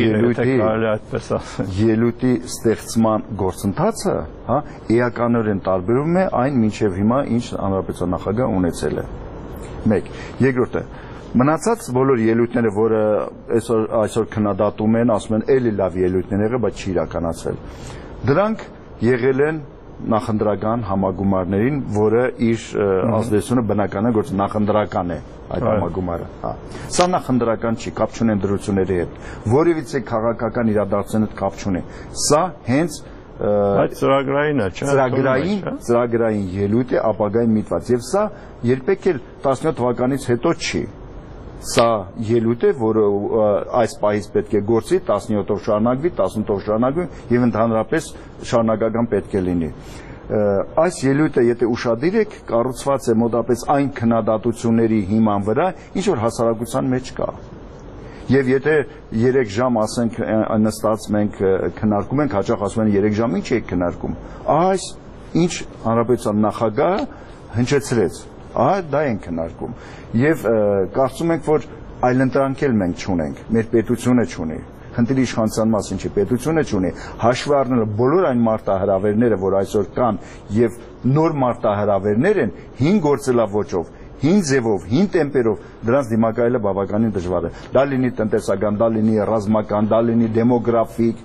ելույթի ստեղծման գործընթացը, հա, էականորեն տարբերվում է այն մինչև հիմա ինչ հանրապետության նախագահ ունեցել է։ 1. Երկրորդը, մնացած բոլոր ելույթները, որը այսօր քննադատում են, ասում են, էլի լավ ելույթներ եղել, բայց չի իրականացվել։ Դրանք եղել են նախընտրական համագումարներին, որը իր ազդեցությունը բնականաբար գործ նախընտրական է այդ համագումարը, հա։ Սա նախընտրական չի, կապ չունի ընդդրությունների հետ, որևիցե քաղաքական իրադարձությունների հետ կապ չունի։ Սա հենց Այդ ծրագրային է, չէ՞։ Ծրագրային ելույթ է ապագային միտված եւ սա երբեք էլ 17 թվականից հետո չի։ Սա ելույթ է, որը այս պահից պետք է գործի, 17-ով շարունակվի, 18-ով շարունակվի եւ ընդհանրապես շարունակական պետք է լինի։ Այս ելույթը, եթե ուշադիր եք, կառուցված է մոտապես այն քննադատությունների հիման վրա, ինչ որ հասարակության մեջ կա։ Եվ եթե 3 ժամ ասենք նստած մենք քննարկում ենք, հաճախ ասում են 3 ժամ ինչ եք քննարկում։ Այս ինչ հանրապետության նախագահը հնչեցրեց, դա ենք քննարկում։ Եվ կարծում ենք, որ այլընտրանք էլ մենք չունենք, մեր պետությունը չունի։ Խնդիրի իշխանության մասին չի, պետությունը չունի, հաշվի առնելով բոլոր այն մարտահրավերները, որ այսօր կան եւ նոր մարտահրավերներ են, հին գործելավոճով, հին ձևով, հին տեմպերով, դրանց դիմակայելը բավականին դժվար է։ Դա լինի տնտեսական, դա լինի ռազմական, դա լինի դեմոգրաֆիկ,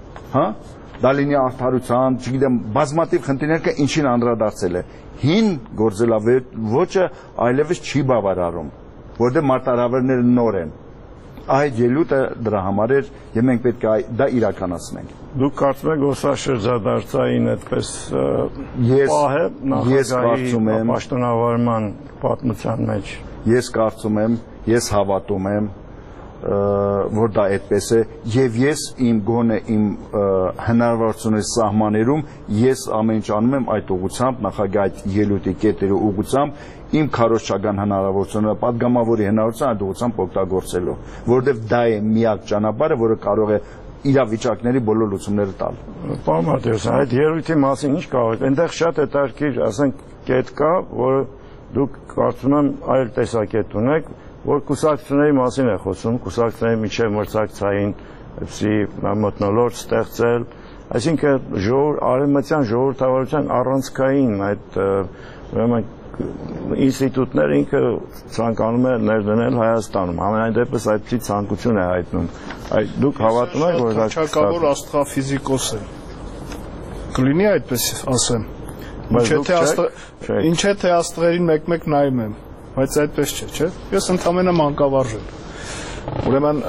դա լինի արդարության, չգիտեմ, բազմաթիվ խնդիրներ կա, ինչին անդրադարձել է։ Հին գործելավոճը այլևս չի բավարարում, որտեղ մարտահրավերները նոր են։ Այդ ելույթը դրա համար էր եւ մենք պետք է դա իրականացնենք։ Դուք կարծում եք, որ սա շրջադարձային այդպես պահ է նախագահի պաշտոնավարման պատմության մեջ։ Ես կարծում եմ, ես հավատում եմ, որ դա այդպես է եւ ես իմ գոնե իմ հնարավորությունների սահմաններում ես ամեն ինչ անում եմ այդ ուղղությամբ, նախագահի այդ ելույթի կետերի ուղղությամբ իմ քարոզչական հնարավորությունները, падգամավորի հնարավորությունը այդ ուղղությամբ օգտագործելու, որովհետև դա է միակ ճանապարհը, որը կարող է իրավիճակների բոլոր լուծումները տալ։ Պարոն Մարտիրոսյան, այդ ելույթի մասին ինչ կարող եք։ Այնտեղ շատ հետաքրքիր, ասենք, կետ կա, որը դուք կարծում եմ այլ տեսակետ ունեք, որ կուսակցությունների մասին է խոսում, կուսակցությունների միջև մրցակցային մթնոլորտ ստեղծել, այսինքն արևմտյան ժողովրդավարության առանցքային այդ ինստիտուտները ինքը ցանկանում է ներդնել Հայաստանում, ամենայն դեպս այդպիսի ցանկություն է հայտնում։ Դուք հավատում եք, որ դա հռչակավոր աստղաֆիզիկոս է։ Կլինի այդպես ասեմ։ Ինչ է թե աստղերին մեկ-մեկ նայում եմ, բայց այդպես չէ, չէ՞։ Ես ընդամենը մանկավարժ եմ։ Ուրեմն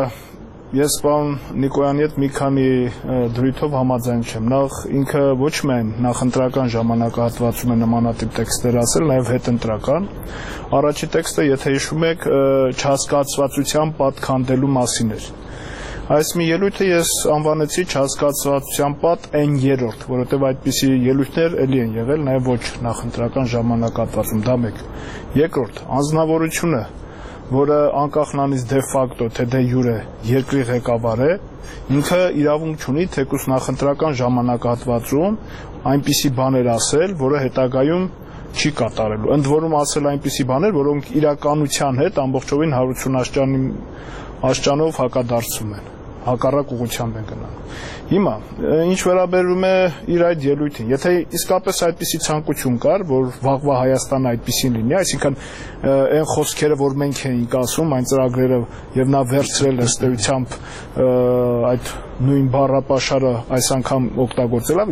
ես պարոն Նիկոյանի հետ մի քանի դրույթով համաձայն չեմ։ Նախ ինքը ոչ միայն նախընտրական ժամանակահատվածում է նմանատիպ տեքստեր ասել, նաև հետընտրական։ Առաջի տեքստը, եթե հիշում եք, չհասկացվածության պատ քանդելու մասին էր։ Այս մի ելույթը ես անվանեցի չհասկացվածության պատ N-րդ, որովհետև այդպիսի ելույթներ էլի են եղել, նաև ոչ նախընտրական ժամանակահատվածում, դա մեկ։ Երկրորդ, անձնավորությունը, որը անկախ նրանից դե ֆակտո, թե դե յուրե երկրի ղեկավար է, ինքը իրավունք չունի թեկուզ նախընտրական ժամանակահատվածում այնպիսի բաներ ասել, որը հետագայում չի կատարելու։ Ընդ որում ասել այնպիսի բաներ, որոնք իրականության հետ ամբողջովին Հարություն աշճանով հակադարձում են, հակառակ ուղղությամբ են գնանում։ Հիմա, ինչ վերաբերում է իր այդ ելույթին, եթե իսկապես այդպիսի ցանկություն կար, որ վաղվա Հայաստանը այդպիսին լինի, այսինքն այն խոսքերը, որ մենք էինք ասում, այն ծրագրերը եւ նա վերցրել է ըստ էությամբ այդ նույն բառապաշարը այս անգամ օգտագործելա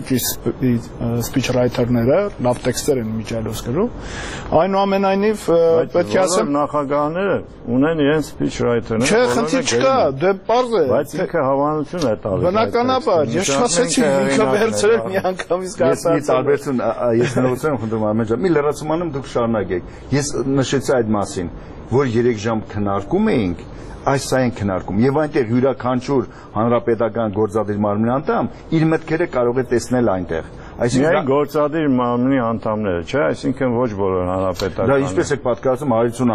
speech writer-ները, լավ տեքստեր են միջայլոց գրում, այնուամենայնիվ պետք է ասեմ նախագահները ունեն իրենց speech writer-ները, չէ, խնդիր չկա, դե պարզ է, բայց ինքը հավանություն է տալիս։ Բնականաբար, ես չասեցի ինքը վերցրել մի անգամից կասած։ Ես տարբերություն, ես հնարավորություն եմ խնդրում Արմեն ջան, մի լրացումանում դուք շարունակեք։ Ես նշեցի այդ մասին, որ 3 ժամ քննարկում էինք, այս սա են քննարկում եւ այնտեղ յուրաքանչյուր հանրապետական գործադիր մարմնի անդամ իր մտքերը կարող է տեսնել այնտեղ։ Այսինքն գործադիր մարմնի անդամները, չէ՞, այսինքն ոչ բոլոր հանրապետական։ Դա ինչպես է պատկերացնում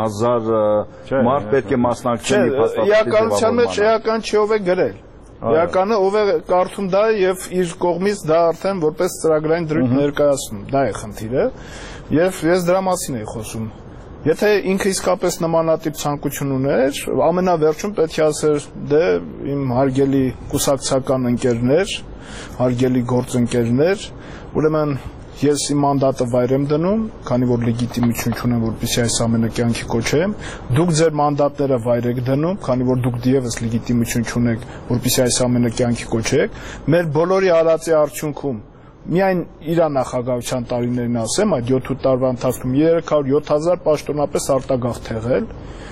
150,000 մարդ պետք է մասնակցեն իրականության մեջ էական չի ով է գրել։ Իրականը ով է կարդում դա եւ իր կողմից դա արդեն որպես ծրագրային դրույթ ներկայացնում, դա է խնդիրը եւ ես դրա մասին էի խոսում։ Եթե ինքը իսկապես նմանատիպ ցանկություն ուներ, ամենավերջում պետք է ասեր, դե իմ հարգելի կուսակցական ընկերներ, հարգելի գործընկերներ, ուրեմն ես իմ մանդատը վայր եմ դնում, քանի որ լեգիտիմություն չունեմ, որպեսզի այս ամենը կյանքի կոչեմ, դուք ձեր մանդատները վայր եք դնում, քանի որ դուք դիևս լեգիտիմություն չունեք, որպեսզի այս ամենը կյանքի կոչեք, մեր բոլորի արածի արդյունքում միայն իր նախագահության տարիներին ասեմ, այդ 7 տարվա ընթացքում 307,000 պաշտոնապես արտագաղթ եղել,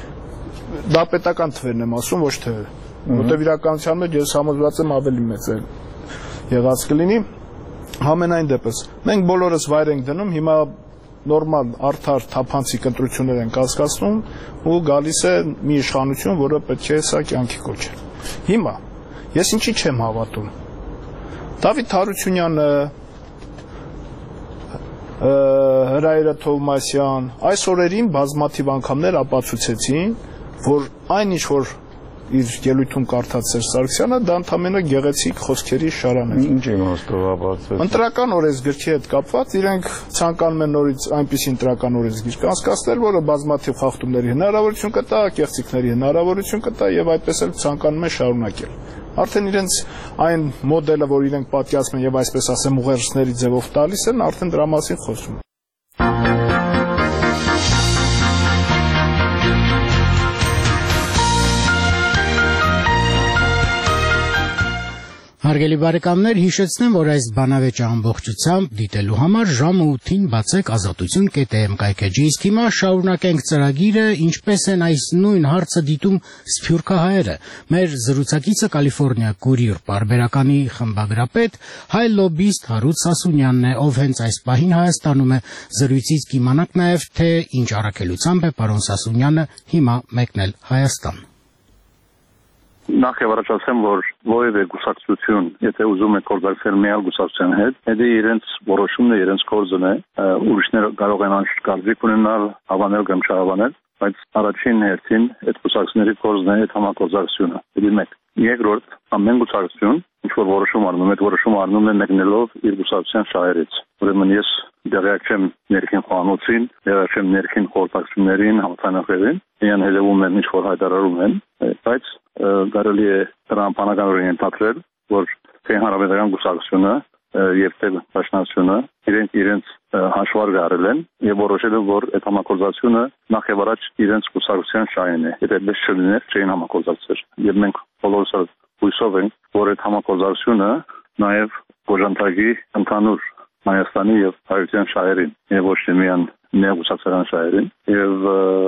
դա պետական թվերն եմ ասում, ոչ թե, որտեղ իրականության մեջ ես համոզված եմ ավելի մեծ է։ եղած կլինի։ Համենայն դեպս մենք բոլորս վայր ենք դնում, հիմա նորմալ արդար թափանցիկ ընտրություններ են կասկածնում ու գալիս է մի իշխանություն, որը պետք է սա կյանքի կոչել։ Հիմա ես ինչի չեմ հավատում։ Դավիթ Հարությունյանը, Հրայրը Թովմասյան այս օրերին բազմաթիվ անգամներ ապացուցեցին, որ այն ինչ որ իր ելույթում կարդաց Սերժ Սարգսյանը, դա ընդամենը գեղեցիկ խոսքերի շարան է։ Ինչ իմաստով ապացուցեց։ Ընտրական օրենսգրքի հետ կապված իրենք ցանկանում են նորից այնպիսի ընտրական օրենսգիրք անցկացնել, որը բազմաթիվ խախտումների հնարավորություն կտա, կեղծիքների հնարավորություն կտա եւ այդպես էլ ցանկանում են շարունակել։ Արդեն իրենց այն մոդելը, որ իրենք պատկերացնում են եւ այսպես ասեմ ուղերձների ձևով տալիս են, արդեն դրա մասին խոսում են։ Հարգելի բարեկամներ, հիշեցնեմ, որ այս բանավեճը ամբողջությամբ դիտելու համար ժամը 8-ին բացեք ազատություն.am կայքեջի, իսկ հիմա շարունակենք ծրագիրը, ինչպես են այս նույն հարցը դիտում սփյուռքահայերը։ Մեր զրուցակիցը Կալիֆոռնիա Courier պարբերականի խմբագրապետ հայ լոբիստ Հարութ Սասունյանն է, ով հենց այս պահին Հայաստանում է։ Զրույցից կիմանաք նաև, թե ինչ առաքելությամբ է պարոն Սասունյանը հիմա մեկնել Հայաստան։ Նախ եւ առաջ ասեմ, որ որևէ գուսակցություն, եթե ուզում է կորզակցել մի այլ գուսակցության հետ, դա իրենց որոշումն է, իրենց գործն է, ուրիշները կարող են անշուշտ կարծիք ունենալ, հավանել կամ չհավանել, բայց առաջին հերթին այդ գուսակցությունների գործն է այդ համագործակցությունը։ Դա մեկ։ Երկրորդ, ամեն գուսակցություն ինչ որ որոշում առնում, այդ որոշումը առնում է մեկնելով իր գուսակցության շահերից։ Ուրեմն ես դեղյակ չեմ ներքին խոհանոցին, դեղյակ չեմ ներքին խորհրդակցություններին, համաձայնագրերին, իրեն հետևում են ինչ որ հայտարարում են, բայց կարելի է տրամաբանականորեն ենթադրել, որ թե հանրապետական գուսակցությունը եւ թե դաշնակցությունը իրենց հաշվարկը արել են եւ որոշել են, որ այդ համագործակցությունը նախ եւ առաջ իրենց գուսակցության շահին է։ Եթե այդպես չլիներ, չէին համագործակցել։ Եվ մենք բոլորս հույսով ենք, որ այդ համագործակցությունը նաեւ գոժանտագի ընդհանուր Հայաստանի եւ հայության շահերին եւ ոչ թե միայն ներգուսակցական շահերին։ Եվ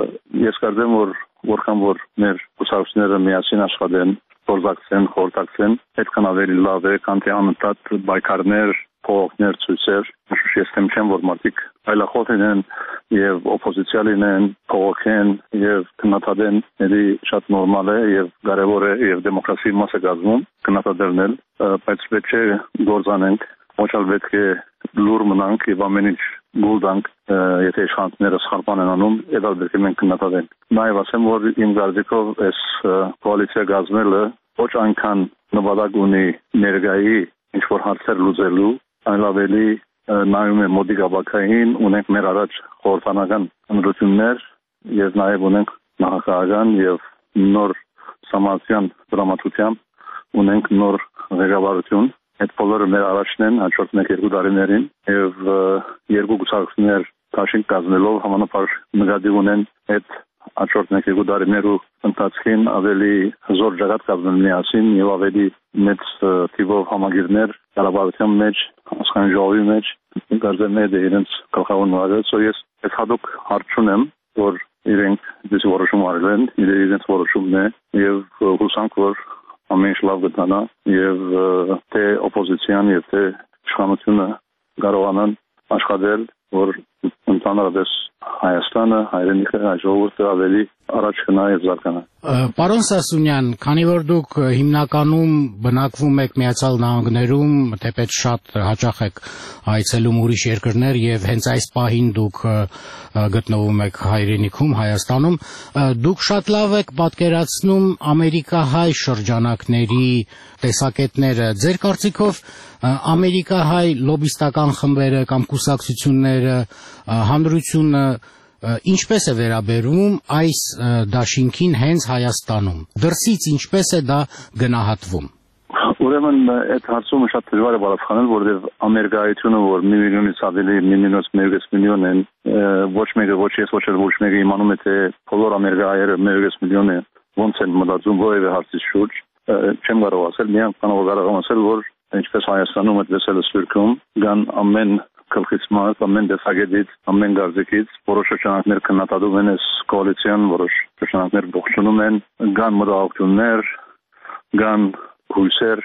ես կարծեմ, որ որքան որ մեր գուսակցությունները միասին աշխատեն, գործակցեն, խորհրդակցեն, այդքան ավելի լավ է, քան թե անընդհատ բայկարներ, փողոքներ, ցույցեր։ Ես թեմ չեմ, որ մարդիկ այլախոհ են եւ օպոզիցիա լինեն, փողոքեն եւ քննադատեն, դա շատ նորմալ է եւ կարեւոր է եւ դեմոկրասիայի մաս է կազմում քննադատելն, բայց պետք է գործանենք, ոչ էլ պետք է լուր մնանք եւ ամեն ինչ գուլդանք, եթե իշխանությունները սխալ բան են անում, դա պետք է մենք քննադատենք։ Նաեւ ասեմ, որ իմ կարծիքով այս կոալիցիա գազմելը ոչ այնքան նպատակ ունի ներգայի ինչ որ հարցեր լուծելու, այլ ավելի նայում է մոդիկ ապակային, ունենք մեր առաջ խորհրդանական ընտրություններ եւ նաեւ ունենք նախագահական եւ նոր համացան դրամատուրգիայում ունենք նոր ղեկավարություն։ Այդ բոլորը մեր առաջն են հաջորդ 1-2 տարիներին եւ երկու գուսակցություններ դաշինք կազմելով համանախապար նկատի ունեն այդ հաջորդ 1-2 տարիներու ընթացքին ավելի հզոր ժողով կազմել միասին եւ ավելի մեծ թիվով համագիրներ կառավարության մեջ, աշխարհի ժողովի մեջ կարծեմ է իրենց գլխավոր նորարարը, ես այս հատուկ հարց ունեմ, որ իրենք դες որոշում արել են, իրենց որոշումն է եւ հուսանք որ ամեն ինչ լավ գտնանա եւ թե օպոզիցիան եւ թե իշխանությունը կարողանան աշխատել, որ ընդհանրապես Հայաստանը, հայրենիքը, ժողովուրդը ավելի առաջ գնա եւ զարգանա։ Պարոն Սասունյան, քանի որ դուք հիմնականում բնակվում եք Միացյալ Նահանգներում, թեպետ շատ հաճախ եք այցելում ուրիշ երկրներ եւ հենց այս պահին դուք գտնվում եք հայրենիքում Հայաստանում, դուք շատ լավ եք պատկերացնում ամերիկահայ շրջանակների տեսակետները։ Ձեր կարծիքով ամերիկահայ լոբիստական խմբերը կամ կուսակցությունները, հանրությունը ինչպես է վերաբերում այս դաշինքին հենց Հայաստանում։ Դրսից ինչպես է դա գնահատվում։ Ուրեմն այդ հարցումը շատ դժվար է պատասխանել, որովհետև ամերիկայությունը, որ 1 միլիոնից ավելի, 1 միլիոնից 1.5 միլիոն են, ոչ մեկը, ոչ ես, ոչ էլ ոչ մեկը իմանում է, թե բոլոր ամերիկայերը 1.5 միլիոն են, ոնց են մտածում որևէ հարցի շուրջ, չեմ կարող ասել, միայն կարող եմ ասել, որ ինչպես Հայաստանում, այդպես էլ Սփյուռքում կան ամեն գլխից մարդ, ամեն դեսագետից, ամեն գազիկից, որոշ շրջանակներ քննադատում են այս կոալիցիան, որոշ շրջանակներ ողջունում են, կան մտահոգություններ, կան հույսեր,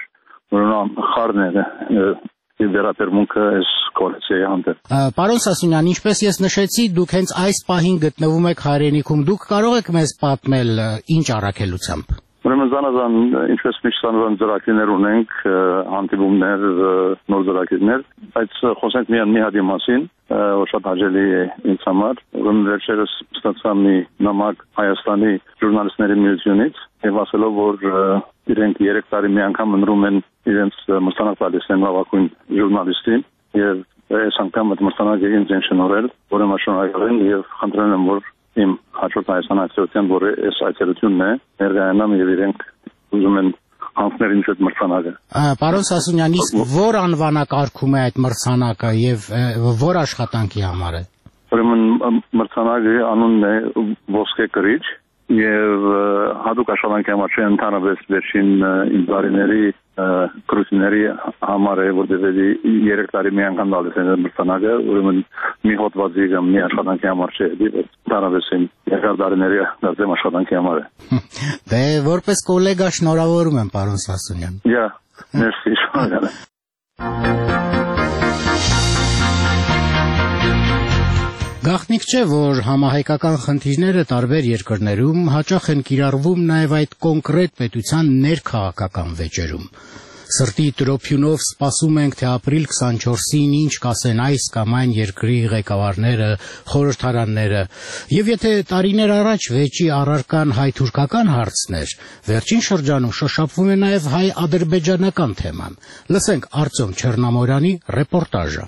ուրեմն խառն է վերաբերմունքը այս կոալիցիայի հանդեպ։ Պարոն Սասունյան, ինչպես ես նշեցի, դուք հենց այս պահին գտնվում եք հայրենիքում, դուք կարող եք մեզ պատմել ինչ առաքելությամբ։ Ուրեմն զանազան, ինչպես միշտ զանազան ծրագրեր ունենք, հանդիպումներ, նոր ծրագրեր, բայց խոսենք միայն մի հատի մասին, որ շատ հաճելի է ինձ համար։ Ուրեմն վերջերս ստացա մի նամակ Հայաստանի ժուրնալիստների միությունից եւ ասելով, որ իրենք 3 տարի մի անգամ ընտրում են իրենց մրցանակ տալիս են լավագույն ժուրնալիստին եւ այս անգամ այդ մրցանակը ինձ են շնորհել, որը մաշնորհել եւ խնդրել եմ, որ իմ հաջորդ Հայաստան այցելության, որ այս այցելությունն է, ներկայանամ եւ իրենք ուզում են հանձնել ինձ այդ մրցանակը։ Պարոն Սասունյան, իսկ որ անվանակարգում է այդ մրցանակը եւ որ աշխատանքի համար է։ Ուրեմն մրցանակի անունն է ոսկե կրիչ եւ հատուկ աշխատանքի համար չէ, ընդհանրապես վերջին ինձարիների կրությունների համար է, որտեղ 3 տարի մի անգամ տալիս են մրցանակը, ուրեմն մի հոդվածի կամ մի աշխատանքի համար չէ, ընդհանրապես 2 տարիների դարձեմ աշխատանքի համար է։ Դե որպես գոլեգա շնորհավորում եմ, պարոն Սասունյան։ Մերսի, շնորհակալ եմ։ Գաղտնիք չէ, որ համահայկական խնդիրները տարբեր երկրներում հաճախ են կիրառվում նաև այդ կոնկրետ պետության ներքաղաքական վեճերում։ Սրտի տրոփյունով սպասում ենք, թե ապրիլ 24-ին ինչ կասեն այս կամ այն երկրի ղեկավարները, խորհրդարանները, եւ եթե տարիներ առաջ վեճի առարկան հայ-թուրքական հարցն էր, վերջին շրջանում շոշափվում է նաև հայ-ադրբեջանական թեման։ Լսենք Արտյոմ Չեռնամորյանի ռեպորտաժը։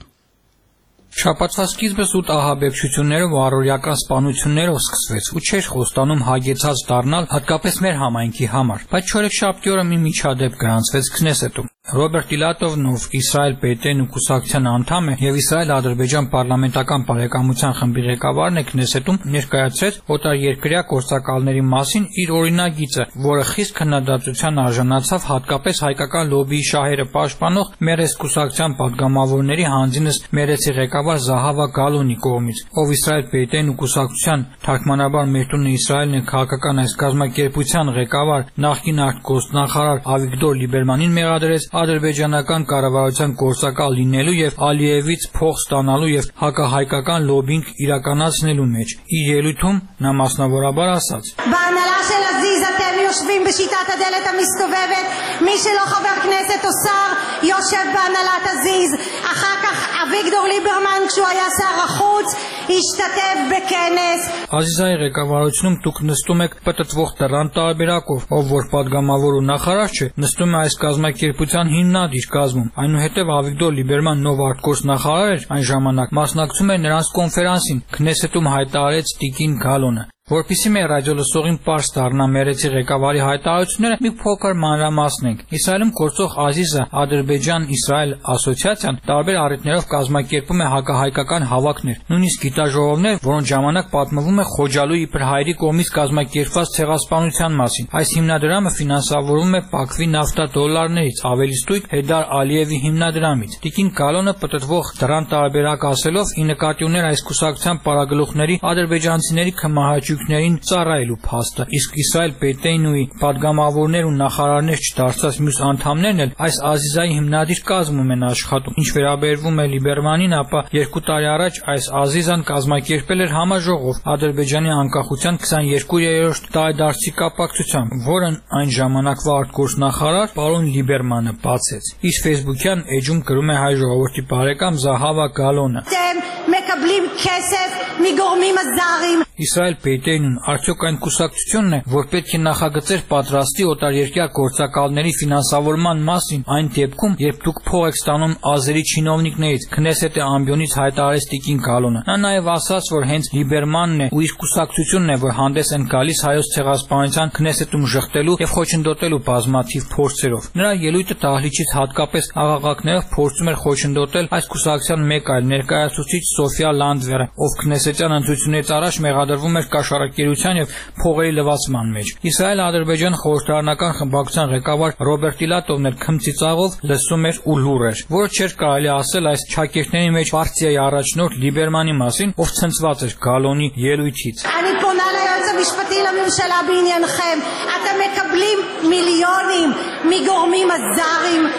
Շաբաթվա սկիզբը զուտ ահաբեկչություններով ու առօրյական սպանություններով սկսվեց ու չէր խոստանում հագեցած դառնալ հատկապես մեր համայնքի համար, բայց չորեքշաբթի օրը մի միջադեպ գրանցվեց Քնեսետում։ Ռոբերտ Իլատովն, ով Իսրայել պետեն ու կուսակցության անդամ է եւ Իսրայել-Ադրբեջան պարլամենտական բարեկամության խմբի ղեկավարն է Քնեսետում, ներկայացրեց օտարերկրյա գործակալների մասին իր օրինագիծը, որը խիստ քննադատության արժանացավ հատկապես հայկական լոբիի շահերը պաշտպանող Մերես կուսակցության падգամավորների, հանձինս Մերեսի ղեկավար Զահավա Գալոնի կողմից, ով Իսրայել պետեն ու կուսակցության թարգմանաբար Մերտունի Իսրայելն է քաղաքական այս կազմակերպության ղեկավար նախկին արտգործնախարար Ավիգդոր Լիբերմանին մեղադրեց ադրբեջանական կառավարության գործակալ լինելու եւ Ալիևից փող ստանալու եւ հակահայկական լոբինգ իրականացնելու մեջ։ Իր ելույթում նա մասնավորաբար ասաց. בהנהלה של עזיז אתם יושבים בשיטת הדלת המסתובבת, מי שלא חבר כנסת או שר יושב בהנהלת עזיז. אחר כך אביגדור ליברמן כשהוא היה שר החוץ השתתף בכנס. Ազիզայի ղեկավարությունում դուք նստում եք պտտվող դռան տարբերակով, ով որ падգամավոր ու նախարար չէ, նստում է այս կազմակերպության հիմնադիր կազմում։ Այնուհետև Ավիգդոր Լիբերման նոր արտգործնախարար էր այն ժամանակ, մասնակցում էր նրանց կոնֆերանսին, Քնեսետում հայտարարեց Տիկին Գալոնը։ Որպեսզի մեր ռադիոլսողին պարզ դառնա Մերեցի ղեկավարի հայտարարությունները, մի փոքր մանրամասնենք։ Իսրայելում գործող Ազիզը Ադրբեջան-Իսրայել ասոցիացիան տարբեր առիթներով կազմակերպում է հակահայկական հավաքներ, նույնիսկ գիտաժողովներ, որոնց ժամանակ պատմվում է Խոջալու իբր հայերի կողմից կազմակերպված ցեղասպանության մասին։ Այս հիմնադրամը ֆինանսավորվում է Բաքվի նավթադոլարներից, ավելի ստույգ Հեդար Ալիևի հիմնադրամից։ Տիկին Գալոնը պտտվող դռան տարբերակ ասելով ի նկատի ուներ այս կուսակցության պարագլուխների ադրբեջանցիների քմահաճույքներին ծառայելու փաստը, իսկ Իսրայել պետենուի падգամավորներ ու նախարարներ չդարձած մյուս անդամներն էլ այս Ազիզայի հիմնադիր կազմում են աշխատում։ Ինչ վերաբերվում է Լիբերմանին, ապա 2 տարի առաջ այս Ազիզան կազմակերպել էր համաժողով Ադրբեջանի անկախության 22-րդ տարեդարձի կապակցությամբ, որն այն ժամանակվա արտգործնախարար պարոն Լիբերմանը բացեց։ Իր Facebook-յան էջում գրում է հայ ժողովրդի բարեկամ Զահավա Գալոնը. מקבלים כסף מגורמים הזרים. Իսրայել պետենուն արդյոք այն կուսակցությունն է, որ պետք է նախագծեր պատրաստի օտարերկրյա գործակալների ֆինանսավորման մասին այն դեպքում, երբ դուք փող եք ստանում ազերի չինովնիկներից, Քնեսետի ամբիոնից հայտարարեց Տիկին Գալոնը։ Նա նաև ասաց, որ հենց Լիբերմանն է ու իր կուսակցությունն է, որ հանդես են գալիս հայոց ցեղասպանության Քնեսետում ժխտելու եւ խոչընդոտելու բազմաթիվ փորձերով։ Նրա ելույթը դահլիճից հատկապես աղաղակներով փորձում էր խոչընդոտել այս կուսակցության մեկ այլ ներկայացուցիչ Սոֆիա Լանդվերը, ով Քնեսետյան ընտրությունից առաջ մեղադրվում էր կաշառակերության եւ փողերի լվացման մեջ։ Իսրայել-Ադրբեջան խորհրդարանական խմբակցության ղեկավար Ռոբերտ Իլատովն էլ քմծիծաղով լսում էր ու լուռ էր, որը չէր կարելի ասել այս չակերտների մեջ պարտիայի առաջնորդ Լիբերմանի մասին, ով ցնցված էր Գալոնի ելույթից։ אני פונה ליועץ המשפטי לממשלה בעניינכם. אתם מקבלים מיליונים מגורמים הזרים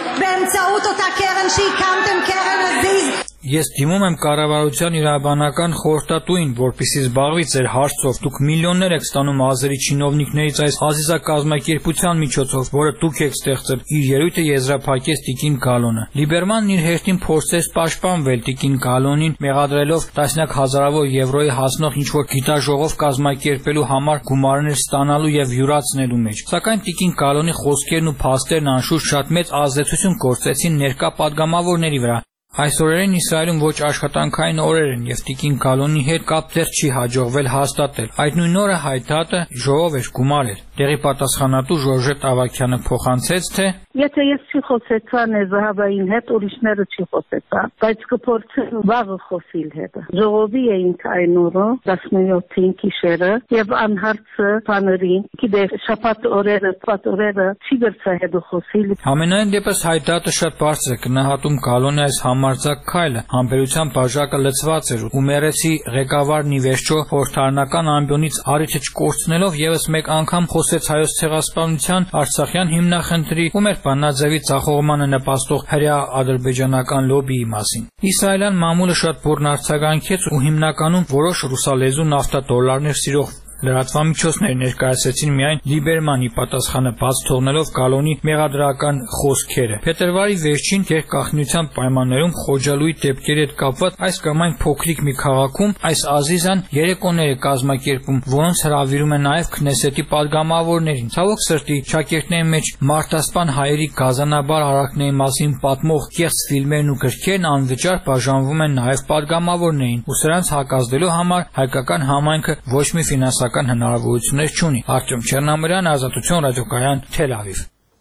באמצעות אותה קרן שהקמתם, קרן Aziz. Ես դիմում եմ կառավարության իրավաբանական խորհրդատուին, որպեսզի զբաղվի ձեր հարցով։ Դուք միլիոններ եք ստանում ազերի չինովնիկներից այս ազիզակազմակերպության միջոցով, որը դուք եք ստեղծել։ Իր ելույթը եզրափակեց տիկին Գալոնը։ Լիբերմանն իր հերթին փորձեց պաշտպանվել տիկին Գալոնին, մեղադրելով տասնյակ հազարավոր եվրոյի հասնող ինչ-որ գիտաժողով կազմակերպելու համար գումարներ ստանալու եւ յուրացնելու մեջ։ Սակայն տիկին Գալոնի խոսքերն ու փաստերն անշուշտ շատ մեծ ազդեցություն գործեցին ներկա падգամավորների վրա։ Այս օրերին Իսրայելում ոչ աշխատանքային օրեր են եւ տիկին Գալոնի հետ կապ դեռ չի հաջողվել հաստատել։ Այդ նույն օրը հայտարարը ժողով էր գումարել։ Տեղի պատասխանատու Ժորժետ Ավագյանը փոխանցեց, թե Եթե ես չի խոսեցա Զահավային հետ, ուրիշները չի խոսեցա, բայց կփորձեմ վաղը խոսիլ հետ։ Ժողովի էինք այն օրը 17-ին գիշերը եւ անհարցը բաներին, գիտես, շաբաթ օրերը չի վերցա հետ խոսիլ։ Ամենայն դեպս հայտարարը շատ բարձր է գնահատում Գալոնի այս համարձակ քայլը, համբերության բաժակը լցված էր ու մերեցի ղեկավարն ի վերջո խորհրդարանական ամբիոնից առիթը չկորցնելով եւս մեկ անգամ խոսեց հայոց ցեղասպանության Արցախյան հիմնախնդրի ու մեր բանաձևի ցախողմանը նպաստող հրեա-ադրբեջանական լոբիի մասին։ Իսրայելյան մամուլը շատ բուռն արձագանքեց ու հիմնականում որոշ ռուսալեզու նավթադոլարներ սիրող լրատվամիջոցներ ներկայացրեցին միայն Լիբերմանի պատասխանը բաց թողնելով Գալոնի մեղադրական խոսքերը։ Փետրվարի վերջին երկախնության պայմաններում Խոջալույի դեպքերի հետ կապված այս կամ այն փոքրիկ մի քաղաքում այս Ազիզան երեկոներ է կազմակերպում, որոնց հրավիրում է նաև Քնեսետի падգամավորներին։ Ցավոք սրտի, շակերտների մեջ մարտասպան հայերի գազանաբար արարքների մասին պատմող կեղծ ֆիլմերն ու գրքերն անվճար բաժանվում են նաև падգամավորներին, ու սրանց հակազդելու համար հայկական համայնքը ոչ մի ֆինանսական հնարավորություններ չունի։ Արտյոմ Չեռնամիրյան, Ազատություն ռադիոկայան, Թել Ավիվ։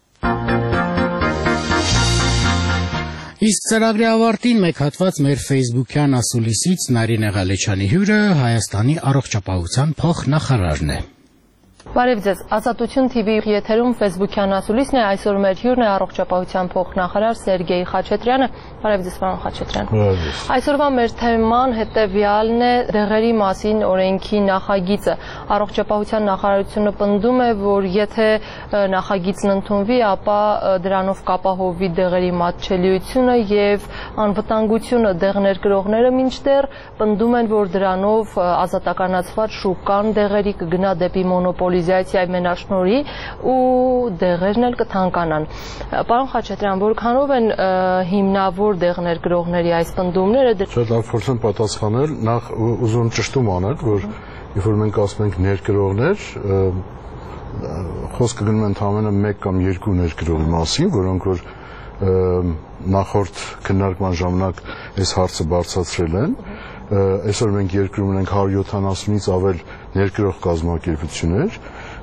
Իսկ ծրագրի ավարտին մեկ հատված մեր Facebook-յան ասուլիսից Նարինե Ղալեչյանի հյուրը Հայաստանի առողջապահության փոխնախարարն է։ Բարև ձեզ, Ազատություն TV-ի եթերում Facebook-յան ասուլիսն է, այսօր մեր հյուրն է առողջապահության փոխնախարար Սերգեյ Խաչատրյանը։ Բարև ձեզ, պարոն Խաչատրյան։ Այսօրվա մեր թեման հետևյալն է դեղերի մասին օրենքի նախագիծը։ Առողջապահության նախարարությունը պնդում է, որ եթե նախագիծն ընդունվի, ապա դրանով կապահովվի դեղերի մատչելիությունը եւ անվտանգությունը դեղներ կրողները մինչդեռ պնդում են, որ դրանով ազատականացված շուկան դեղերի կգնա դեպի մոնոպոլիզացիայի մենաշնորհի ու դեղերն էլ կթանկանան։ Պարոն Խաչատրյան, որքանով են հիմնավոր դեղներ գրողների այս պնդումները։ Շատ լավ փորձեմ պատասխանել, նախ ուզում ճշտում անել, որ երբ որ մենք ասում ենք ներգրողներ, խոսքը գնում է ընդհանրապես մեկ կամ երկու ներգրողի մասին, որոնք որ նախորդ քննարկման ժամանակ այս հարցը բարձրացրել են։ Այսօր մենք երկրում ունենք 170-ից ավել ներգրող կազմակերպություններ։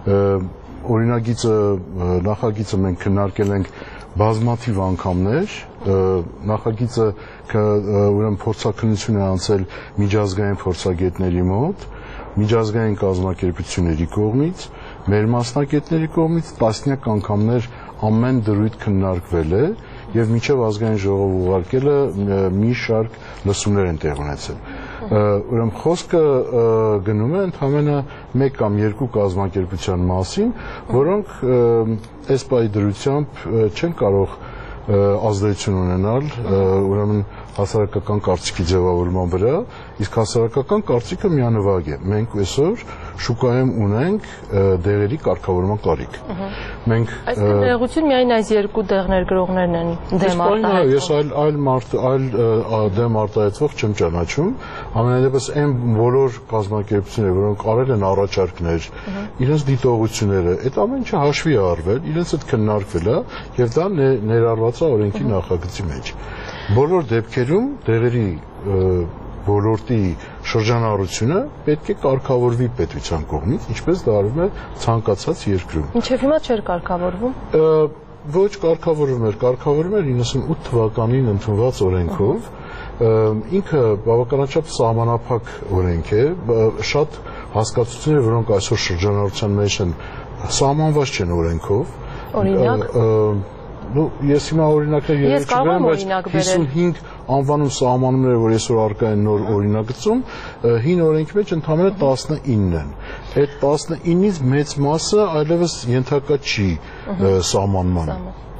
Նախագիծը մենք քննարկել ենք բազմաթիվ անգամներ, նախագիծը ուրեմն փորձաքննություն է անցել միջազգային փորձագետների մոտ, միջազգային կազմակերպությունների կողմից, մեր մասնակիցների կողմից տասնյակ անգամներ ամեն դրույթ քննարկվել է եւ մինչեւ ազգային ժողով ուղարկելը մի շարք լսումներ են տեղ ունեցել։ Ուրեմն խոսքը գնում է ընդհանրապես մեկ կամ երկու կազմակերպության մասին, որոնք այս պահի դրությամբ չեն կարող ազդեցություն ունենալ ուրեմն հասարակական կարծիքի ձևավորման վրա, իսկ հասարակական կարծիքը միանվագ է։ Մենք այսօր շուկայում ունենք դեղերի կարգավորման կարիք։ Մենք այս տեղություն միայն այս երկու դեղներ գրողներն են դեմ արտահայտվող։ Ես այլ դեմ արտահայտվող չեմ ճանաչում։ Ամենադեպս այն բոլոր կազմակերպությունները, որոնք արել են առաջարկներ, իրենց դիտողությունները, այդ ամեն ինչը հաշվի է առվել, իրենց հետ քննարկվել է եւ դա ներառված է օրենքի նախագծի մեջ։ Բոլոր դեպքերում դեղերի ոլորտի շրջանառությունը պետք է կարգավորվի պետության կողմից, ինչպես դա արվում է ցանկացած երկրում։ Մինչև հիմա չէր կարգավորվում։ Ոչ կարգավորվում էր 98 թվականին ընդունված օրենքով, ինքը բավականաչափ սահմանափակ օրենք է, շատ հասկացություններ, որոնք այսօր շրջանառության մեջ են, սահմանված չեն օրենքով։ Օրինակ Ես հիմա օրինակներ չգրեմ, բայց 55 անվանում սահմանումները, որ այսօր առկա են նոր օրինագծում, հին օրենքի մեջ ընդհանրապես 19 են։ Այդ 19-ից մեծ մասը այլևս ենթակա չի սահմանման։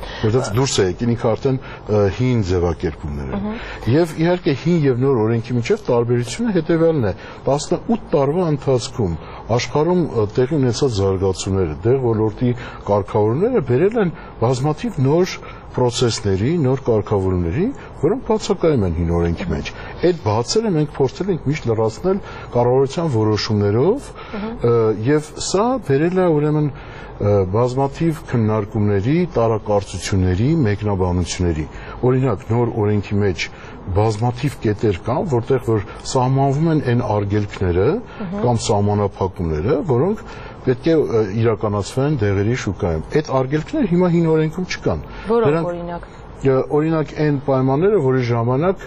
որովհետև դուրս է եկին ինքը արդեն հին ձևակերպումներ է։ Եվ իհարկե հին եւ նոր օրենքի միջև տարբերությունը հետեւյալն է. 18 տարվա ընթացքում աշխարհում տեղի ունեցած զարգացումները, դեղ ոլորտի կարգավորումները բերել են բազմաթիվ նոր process-ների, նոր կարգավորումների, որոնք բացակայում են հին օրենքի մեջ։ Այդ բացերը մենք փորձել ենք միշտ լրացնել կառավարության որոշումներով, եւ սա բերել է ուրեմն բազմաթիվ քննարկումների, տարակարծությունների, մեկնաբանությունների։ Օրինակ, նոր օրենքի մեջ բազմաթիվ կետեր կան, որտեղ որ սահմանվում են այն արգելքները կամ սահմանափակումները, որոնք պետք է իրականացվեն դեղերի շուկայում։ Այդ արգելքները հիմա հին օրենքում չկան։ Որոնք օրինակ։ Օրինակ այն պայմանները, որի ժամանակ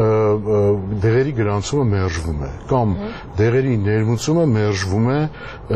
դեղերի գրանցումը մերժվում է կամ դեղերի ներմուծումը մերժվում է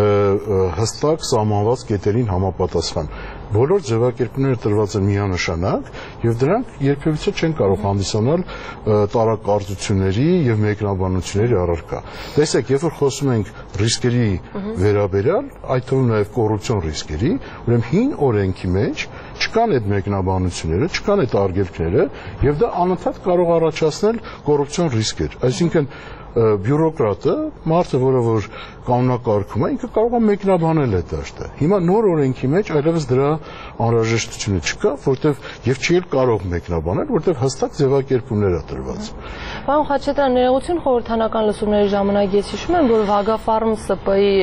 հստակ սահմանված կետերին համապատասխան։ Բոլոր ձևակերպումները տրված են միանշանակ եւ դրանք երբևիցե չեն կարող հանդիսանալ տարակարծությունների եւ մեկնաբանությունների առարկա։ Տեսեք, երբ որ խոսում ենք ռիսկերի վերաբերյալ, այդ թվում նաեւ կոռուպցիոն ռիսկերի, ուրեմն հին օրենքի մեջ չկան այդ մեկնաբանությունները, չկան այդ արգելքները եւ դա անընդհատ կարող առաջացնել կոռուպցիոն ռիսկեր։ Այսինքն բյուրոկրատը, մարդը, որը որ կանոնակարգում է, ինքը կարող է մեկնաբանել այդ դաշտը։ Հիմա նոր օրենքի մեջ այլևս դրա անհրաժեշտությունը չկա, որտեվ եւ չի էլ կարող մեկնաբանել, որտեվ հստակ ձևակերպումներ է տրված։ Պարոն Խաչատրյան, ներողություն, խորհրդանական լսումների ժամանակ ես հիշում եմ, որ Վագաֆարմ ՍՊ-ի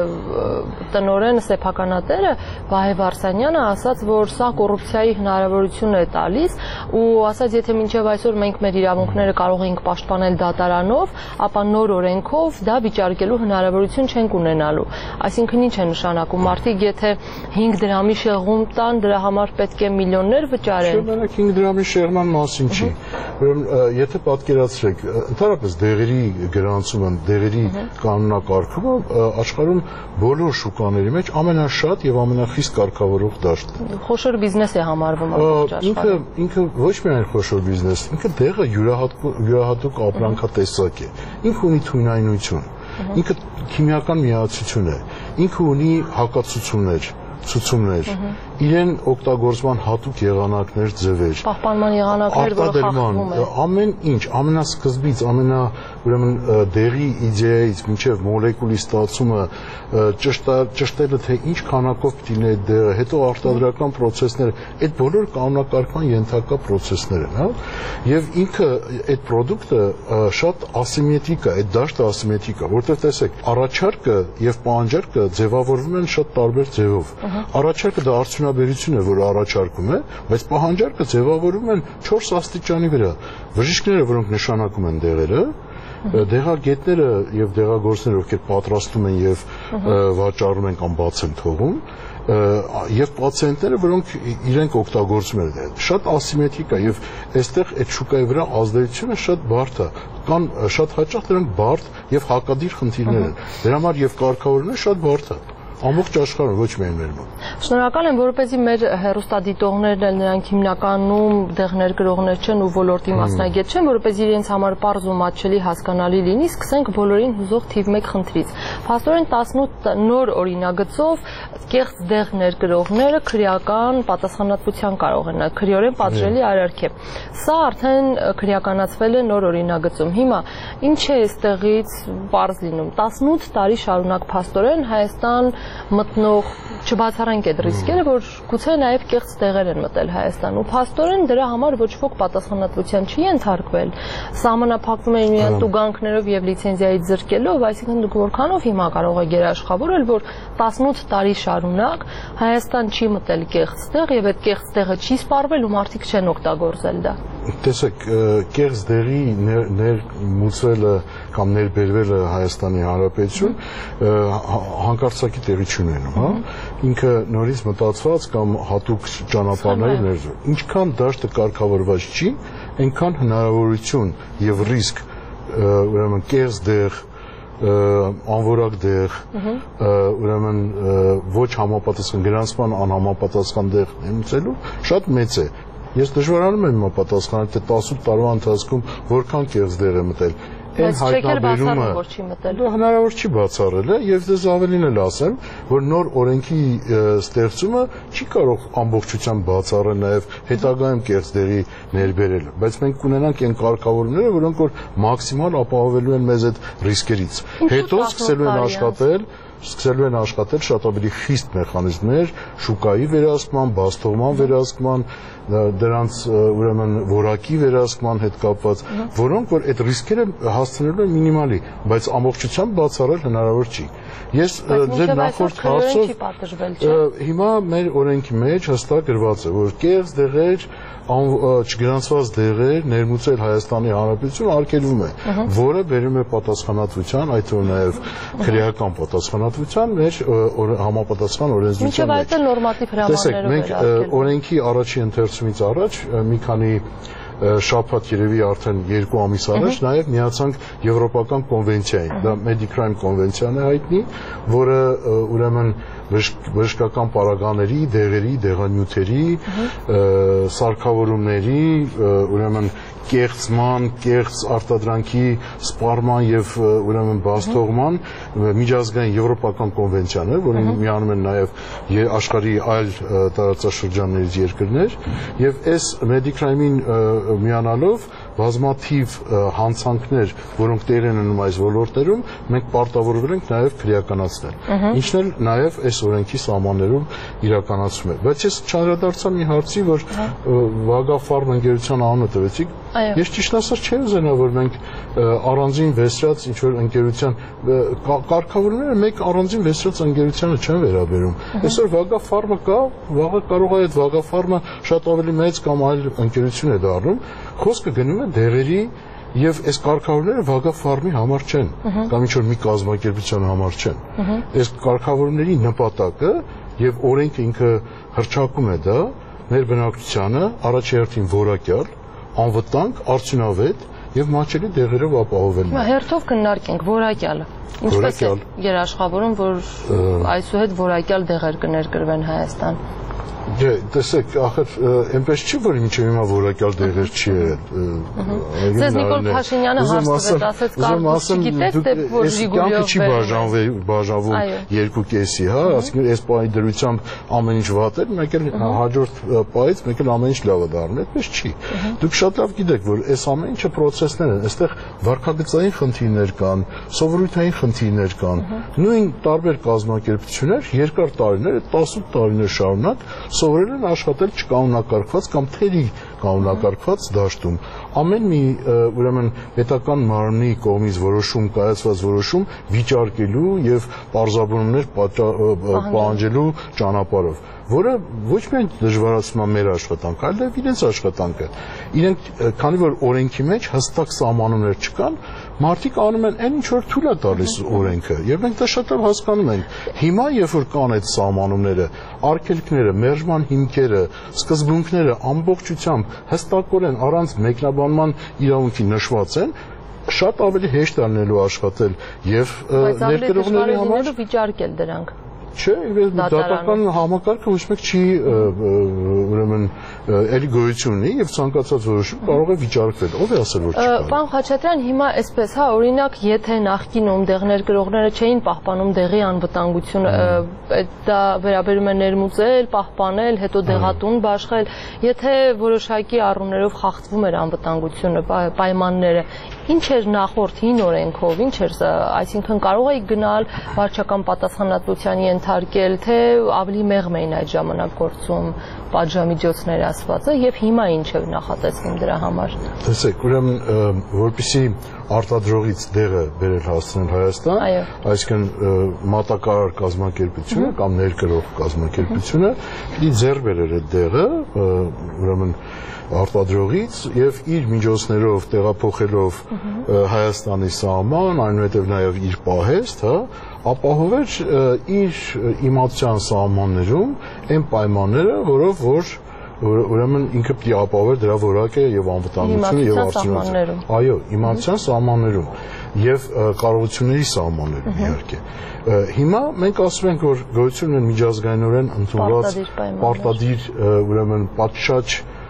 տնօրեն սեփականատերը Վահե Վարսանյանը ասաց, որ սա կոռուպցիայի հնարավորություն է տալիս ու ասաց, եթե մինչև այսօր մենք մեր իրավունքները կարող ենք պաշտպանել դատարանով, ապա նոր օրենքով դա վիճարկելու հնարավորություն չենք ունենալու։ Այսինքն ինչ է նշանակում, մարդիկ եթե 5 դրամի շեղում տան, դրա համար պետք է միլիոններ վճարեն։ Չէ, մենակ 5 դրամի շեղման մասին չի։ Ուրեմն եթե պատկերացրեք, ընդհանրապես դեղերի գրանցումը, դեղերի կանոնակարգումը աշխարհում բոլոր շուկաների մեջ ամենաշատ եւ ամենախիստ կարգավորող դաշտն է։ Խոշոր բիզնես է համարվում ամբողջ աշխարհում։ Ինքը ոչ միայն խոշոր բիզնես, ինքը դեղը յուրահատուկ ապրանքատեսակ է։ Ինքը ունի թույնայնություն, ինքը քիմիական միացություն է, ինքը ունի հակացություններ, ցուցումներ, իրեն օգտագործման հատուկ եղանակներ, ձևեր, պահպանման եղանակներ, որը խախտվում է։ Ամեն ինչ, ամենասկզբից, ուրեմն դեղի իդեայից մինչև մոլեկուլի ստացումը, ճշտելը թե ինչ քանակով պիտի լինի այդ դեղը, հետո արտադրական process-ները, այդ բոլոր կանոնակարգման ենթակա process-ներ են, հա։ Եվ ինքը այդ product-ը շատ ասիմետրիկ է, այդ դաշտը ասիմետրիկ է, որտեղ տեսեք, առաջարկը եւ պահանջարկը ձևավորվում են շատ տարբեր ձևով։ Առաջարկը դա արդյունաբերություն է, որ առաջարկում է, բայց պահանջարկը ձևավորում են 4 աստիճանի վրա։ Բժիշկները, որոնք նշանակում են դեղերը, դեղագետները եւ դեղագործները, ովքեր պատրաստում են եւ վաճառում են կամ բաց են թողում, եւ պացիենտները, որոնք իրենք օգտագործում են, շատ ասիմետրիկ է եւ այստեղ այդ շուկայի վրա ազդեցությունը շատ բարդ է, կան շատ հաճախ դրանք բարդ եւ հակադիր խնդիրներ են, դրա համար եւ կարգավորումը շատ բարդ է։ Ամբողջ աշխարհում, ոչ միայն մեր մոտ։ Շնորհակալ եմ, որպեսզի մեր հեռուստադիտողներն էլ նրանք հիմնականում դեղներ գրողներ չեն ու ոլորտի մասնագետ չեն, որպեսզի իրենց համար պարզ ու մատչելի հասկանալի լինի, սկսենք բոլորին հուզող թիվ 1 խնդրից։ Փաստորեն 18 նոր օրինագծով կեղծ դեղ ներգրողները քրեական պատասխանատվության կարող են, քրեորեն պատժելի արարք է։ Սա արդեն քրեականացվել է նոր օրինագծում։ Հիմա ինչ է այստեղից պարզ լինում։ 18 տարի շարունակ փաստորեն Հայաստան մտնող չբացառենք այդ ռիսկերը, որ գուցե նաև կեղծ տեղեր են մտել Հայաստան ու փաստորեն դրա համար ոչ ոք պատասխանատվության չի ենթարկվել, սահմանափակվում են իրենց տուգանքներով եւ լիցենզիայից զրկելով, այսինքն դուք որքանով հիմա կարող եք երաշխավորել, որ 18 տարի շարունակ Հայաստան չի մտել կեղծ տեղ եւ այդ կեղծ տեղը չի սպառվել ու մարդիկ չեն օգտագործել դա։ Տեսեք, կեղծ դեղի ներմուծվելը կամ ներբերվելը Հայաստանի Հանրապետություն հանկարծակի տեղի չունենում, հա։ Ինքը նորից մտածված կամ հատուկ ճանապարհների ներդրում։ Ինչքան դաշտը կարգավորված չի, այնքան հնարավորություն եւ ռիսկ, ուրեմն կեղծ դեղ, անորակ դեղ, ուրեմն ոչ համապատասխան գրանցման անհամապատասխան դեղ ներմուծելու շատ մեծ է։ Ես դժվարանում եմ պատասխանել, թե 18 տարվա ընթացքում որքան կեղծ դեղ է մտել։ այն հայտնաբերումը հնարավոր չի բացառել եւ դες ավելին էլ ասեմ, որ նոր օրենքի ստեղծումը չի կարող ամբողջությամբ բացառել նաեւ հետագայում կեղծ դերի ներբերելը, բայց մենք կունենանք այն կարգավորումները, որոնք որ մաքսիմալ ապահովելու են մեզ այդ ռիսկերից։ Հետո սկսելու են աշխատել շատ ավելի խիստ մեխանիզմներ շուկայի վերահսկման, բաստողման վերահսկման, դրանց ուրեմն որակի վերահսկման հետ կապված, որոնք որ այդ ռիսկերը հասցնելու են մինիմալի, բայց ամբողջությամբ բացառել հնարավոր չի։ Ես ձեր նախորդ հարցով հիմա մեր օրենքի մեջ հստակ գրված է, որ կեղծ դեղեր, չգրանցված դեղեր ներմուծել Հայաստանի Հանրապետություն արգելվում է, որը բերում է պատասխանատվության, այդ որ նաև քրեական պատասխանատվության մեր համապատասխան օրենսդրության մեջ։ Մինչև այդ նորմատիվ հրամաններով մենք օրենքի առաջի ընթերցումից առաջ մի քանի շաբաթ երևի արդեն 2 ամիս առաջ նաև միացանք եվրոպական կոնվենցիային, դա Medicrime կոնվենցիան է հայտնի, որը ուրեմն բժշկական պարագաների, դեղերի, դեղանյութերի, սարքավորումների, ուրեմն կեղծման, կեղծ արտադրանքի սպառման եւ ուրեմն բաստողման միջազգային եվրոպական կոնվենցիան է, որին միանում են նաեւ աշխարհի այլ տարածաշրջաններից երկրներ, եւ այս Medicrime-ին միանալով բազմաթիվ հանցանքներ, որոնք տեղ են ունենում այս ոլորտերում, մենք պարտավորվել ենք նաև քրեականացնել։ Ինչն էլ նաև այս օրենքի սահմաններում իրականացվում է։ Բայց ես չանդրադարձա մի հարցի, որ Վագաֆարմ ընկերության անունը տվեցիք։ Ես ճիշտ ասած չէի ուզենա, որ մենք առանձին վեսրած ինչ որ ընկերության կարգավորումները մեկ առանձին վեսրած ընկերությանը չեն վերաբերում։ Այսօր Վագաֆարմը կա, վաղը կարող է այդ Վագաֆարմը շատ ավելի մեծ կամ այլ ընկերություն է դառնում։ Խոսքը գնում է դեղերի եւ այս կարգավորումները Վագաֆարմի համար չեն կամ ինչ որ մի կազմակերպության համար չեն։ Այս կարգավորումների նպատակը եւ օրենքը ինքը հռչակում է դա մեր բնակչությանը առաջերտին որակյալ, անվտանգ, արդյունավետ եւ մատչելի դեղերով ապահովելն է։ Հերթով քննարկենք որակյալը։ Ինչպես է երաշխավորում, որ այսուհետ որակյալ դեղեր կներկրվեն Հայաստան։ Դե, տեսեք, ախր այնպես չի, որ մինչև հիմա որակյալ դեղեր չի եղել։ Ձեզ Նիկոլ Փաշինյանը հարց տվեց, ասեց կարծես չգիտեք, թե որ Ժիգուլիով բաժանվում 2.5-ի, հա, ասենք այս պահի դրությամբ ամեն ինչ վատ էր, մեկ էլ հաջորդ պահից մեկ էլ ամեն ինչ լավ է դառնում, այդպես չի։ Դուք շատ լավ գիտեք, որ այս ամեն ինչը պրոցեսներ են, այստեղ վարքագծային խնդիրներ կան, սովորույթային խնդիրներ կան։ Նույն տարբեր կազմակերպություններ երկար տարիներ, 18 տարիներ շարունակ սովորել են աշխատել չկանոնակարգված կամ թերի կանոնակարգված դաշտում։ Ամեն մի ուրեմն պետական մարմնի կողմից որոշում, կայացված որոշում վիճարկելու եւ պարզաբանումներ պահանջելու ճանապարհով, որը ոչ միայն դժվարացնում է մեր աշխատանքը, այլև իրենց աշխատանքը։ Իրենք, քանի որ օրենքի մեջ հստակ սահմանումներ չկան, մարդիկ անում են այն ինչ որ թույլ է տալիս օրենքը, եւ մենք դա շատ լավ հասկանում ենք։ Հիմա, երբ որ կան այդ սահմանումները, արգելքները, մերժման հիմքերը, սկզբունքները ամբողջությամբ հստակորեն առանց մեկնաբանման իրավունքի նշված են, շատ ավելի հեշտ է լինելու աշխատել եւ ներդրողների համար վիճարկել դրանք։ Չէ, դատական համակարգը ոչ մեկ չի ուրեմն էլի գոյություն ունի եւ ցանկացած որոշում կարող է վիճարկվել։ Ով է ասել որ չի։ Պարոն Խաչատրյան, հիմա այսպես, հա, օրինակ, եթե նախկինում դեղներ գրողները չէին պահպանում դեղի անվտանգությունը, դա վերաբերում է ներմուծել, պահպանել, հետո դեղատուն բաշխել, եթե որոշակի առումներով խախտվում էր անվտանգությունը, պայմանները, ինչ էր նախորդ հին օրենքով, ինչ էր, այսինքն կարող էի գնալ վարչական պատասխանատվության ենթարկել, թե ավելի մեղմ էին այդ ժամանակ գործում պատժամիջոցներ ասվածը եւ հիմա ինչ է նախատեսվում դրա համար։ Տեսեք, ուրեմն որպեսզի արտադրողից դեղը բերել հասցնել Հայաստան, այսինքն մատակարար կազմակերպությունը կամ ներկրող կազմակերպությունը պիտի ձեռք բերեր այդ դեղը, ուրեմն արտադրողից եւ իր միջոցներով տեղափոխելով Հայաստանի սահման, այնուհետեւ նաեւ իր պահեստ, հա, ապահոver իր իմացության սահմաններում այն պայմանները, որով որ ուրեմն ինքը պիտի ապահովեր դրա որակը եւ անվտանգությունը եւ արդյունավետությունը։ Այո, իմացության սահմաններում եւ կարողությունների սահմաններում իհարկե։ Հիմա մենք ասում ենք, որ գոյություն ունեն միջազգայինորեն ընդունված պարտադիր ուրեմն պատշաճ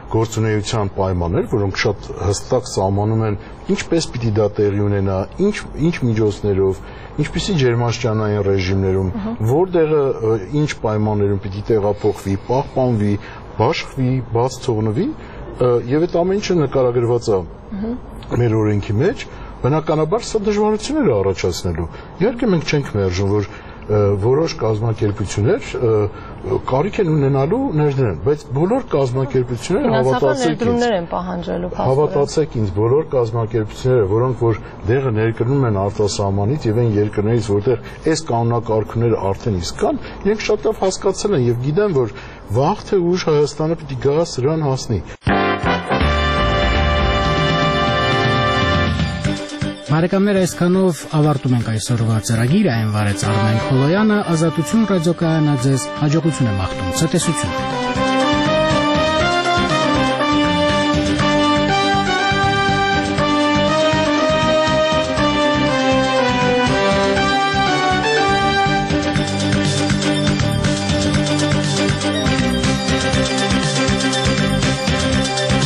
գործունեության պայմաններ, որոնք շատ հստակ սահմանում են ինչպես պիտի դա տեղի ունենա, ինչ միջոցներով, ինչպիսի ջերմաստիճանային ռեժիմներում, որտեղը ինչ պայմաններում պիտի տեղափոխվի, պահպանվի, բաշխվի, բաց թողնվի, եւ այդ ամեն ինչը նկարագրված է մեր օրենքի մեջ, բնականաբար սա դժվարություններ է առաջացնելու։ Իհարկե մենք չենք մերժում, որ որոշ կազմակերպություններ կարիք են ունենալու ներդրել, բայց բոլոր կազմակերպությունները հավատացեք ինձ, բոլոր կազմակերպությունները, որոնք որ դեղը ներկրնում են արտասահմանից եւ այն երկրներից, որտեղ այս կանոնակարգումները արդեն իսկ կան, իրենք շատ լավ հասկացել են եւ գիտեն, որ վաղ թե ուշ Հայաստանը պիտի գա սրան հասնի։ Բարեկամներ, այսքանով ավարտում ենք այսօրվա ծրագիրը, այն վարեց Արմեն Խոլոյանը, Ազատություն ռադիոկայանը ձեզ հաջողություն է մաղթում, ցտեսություն։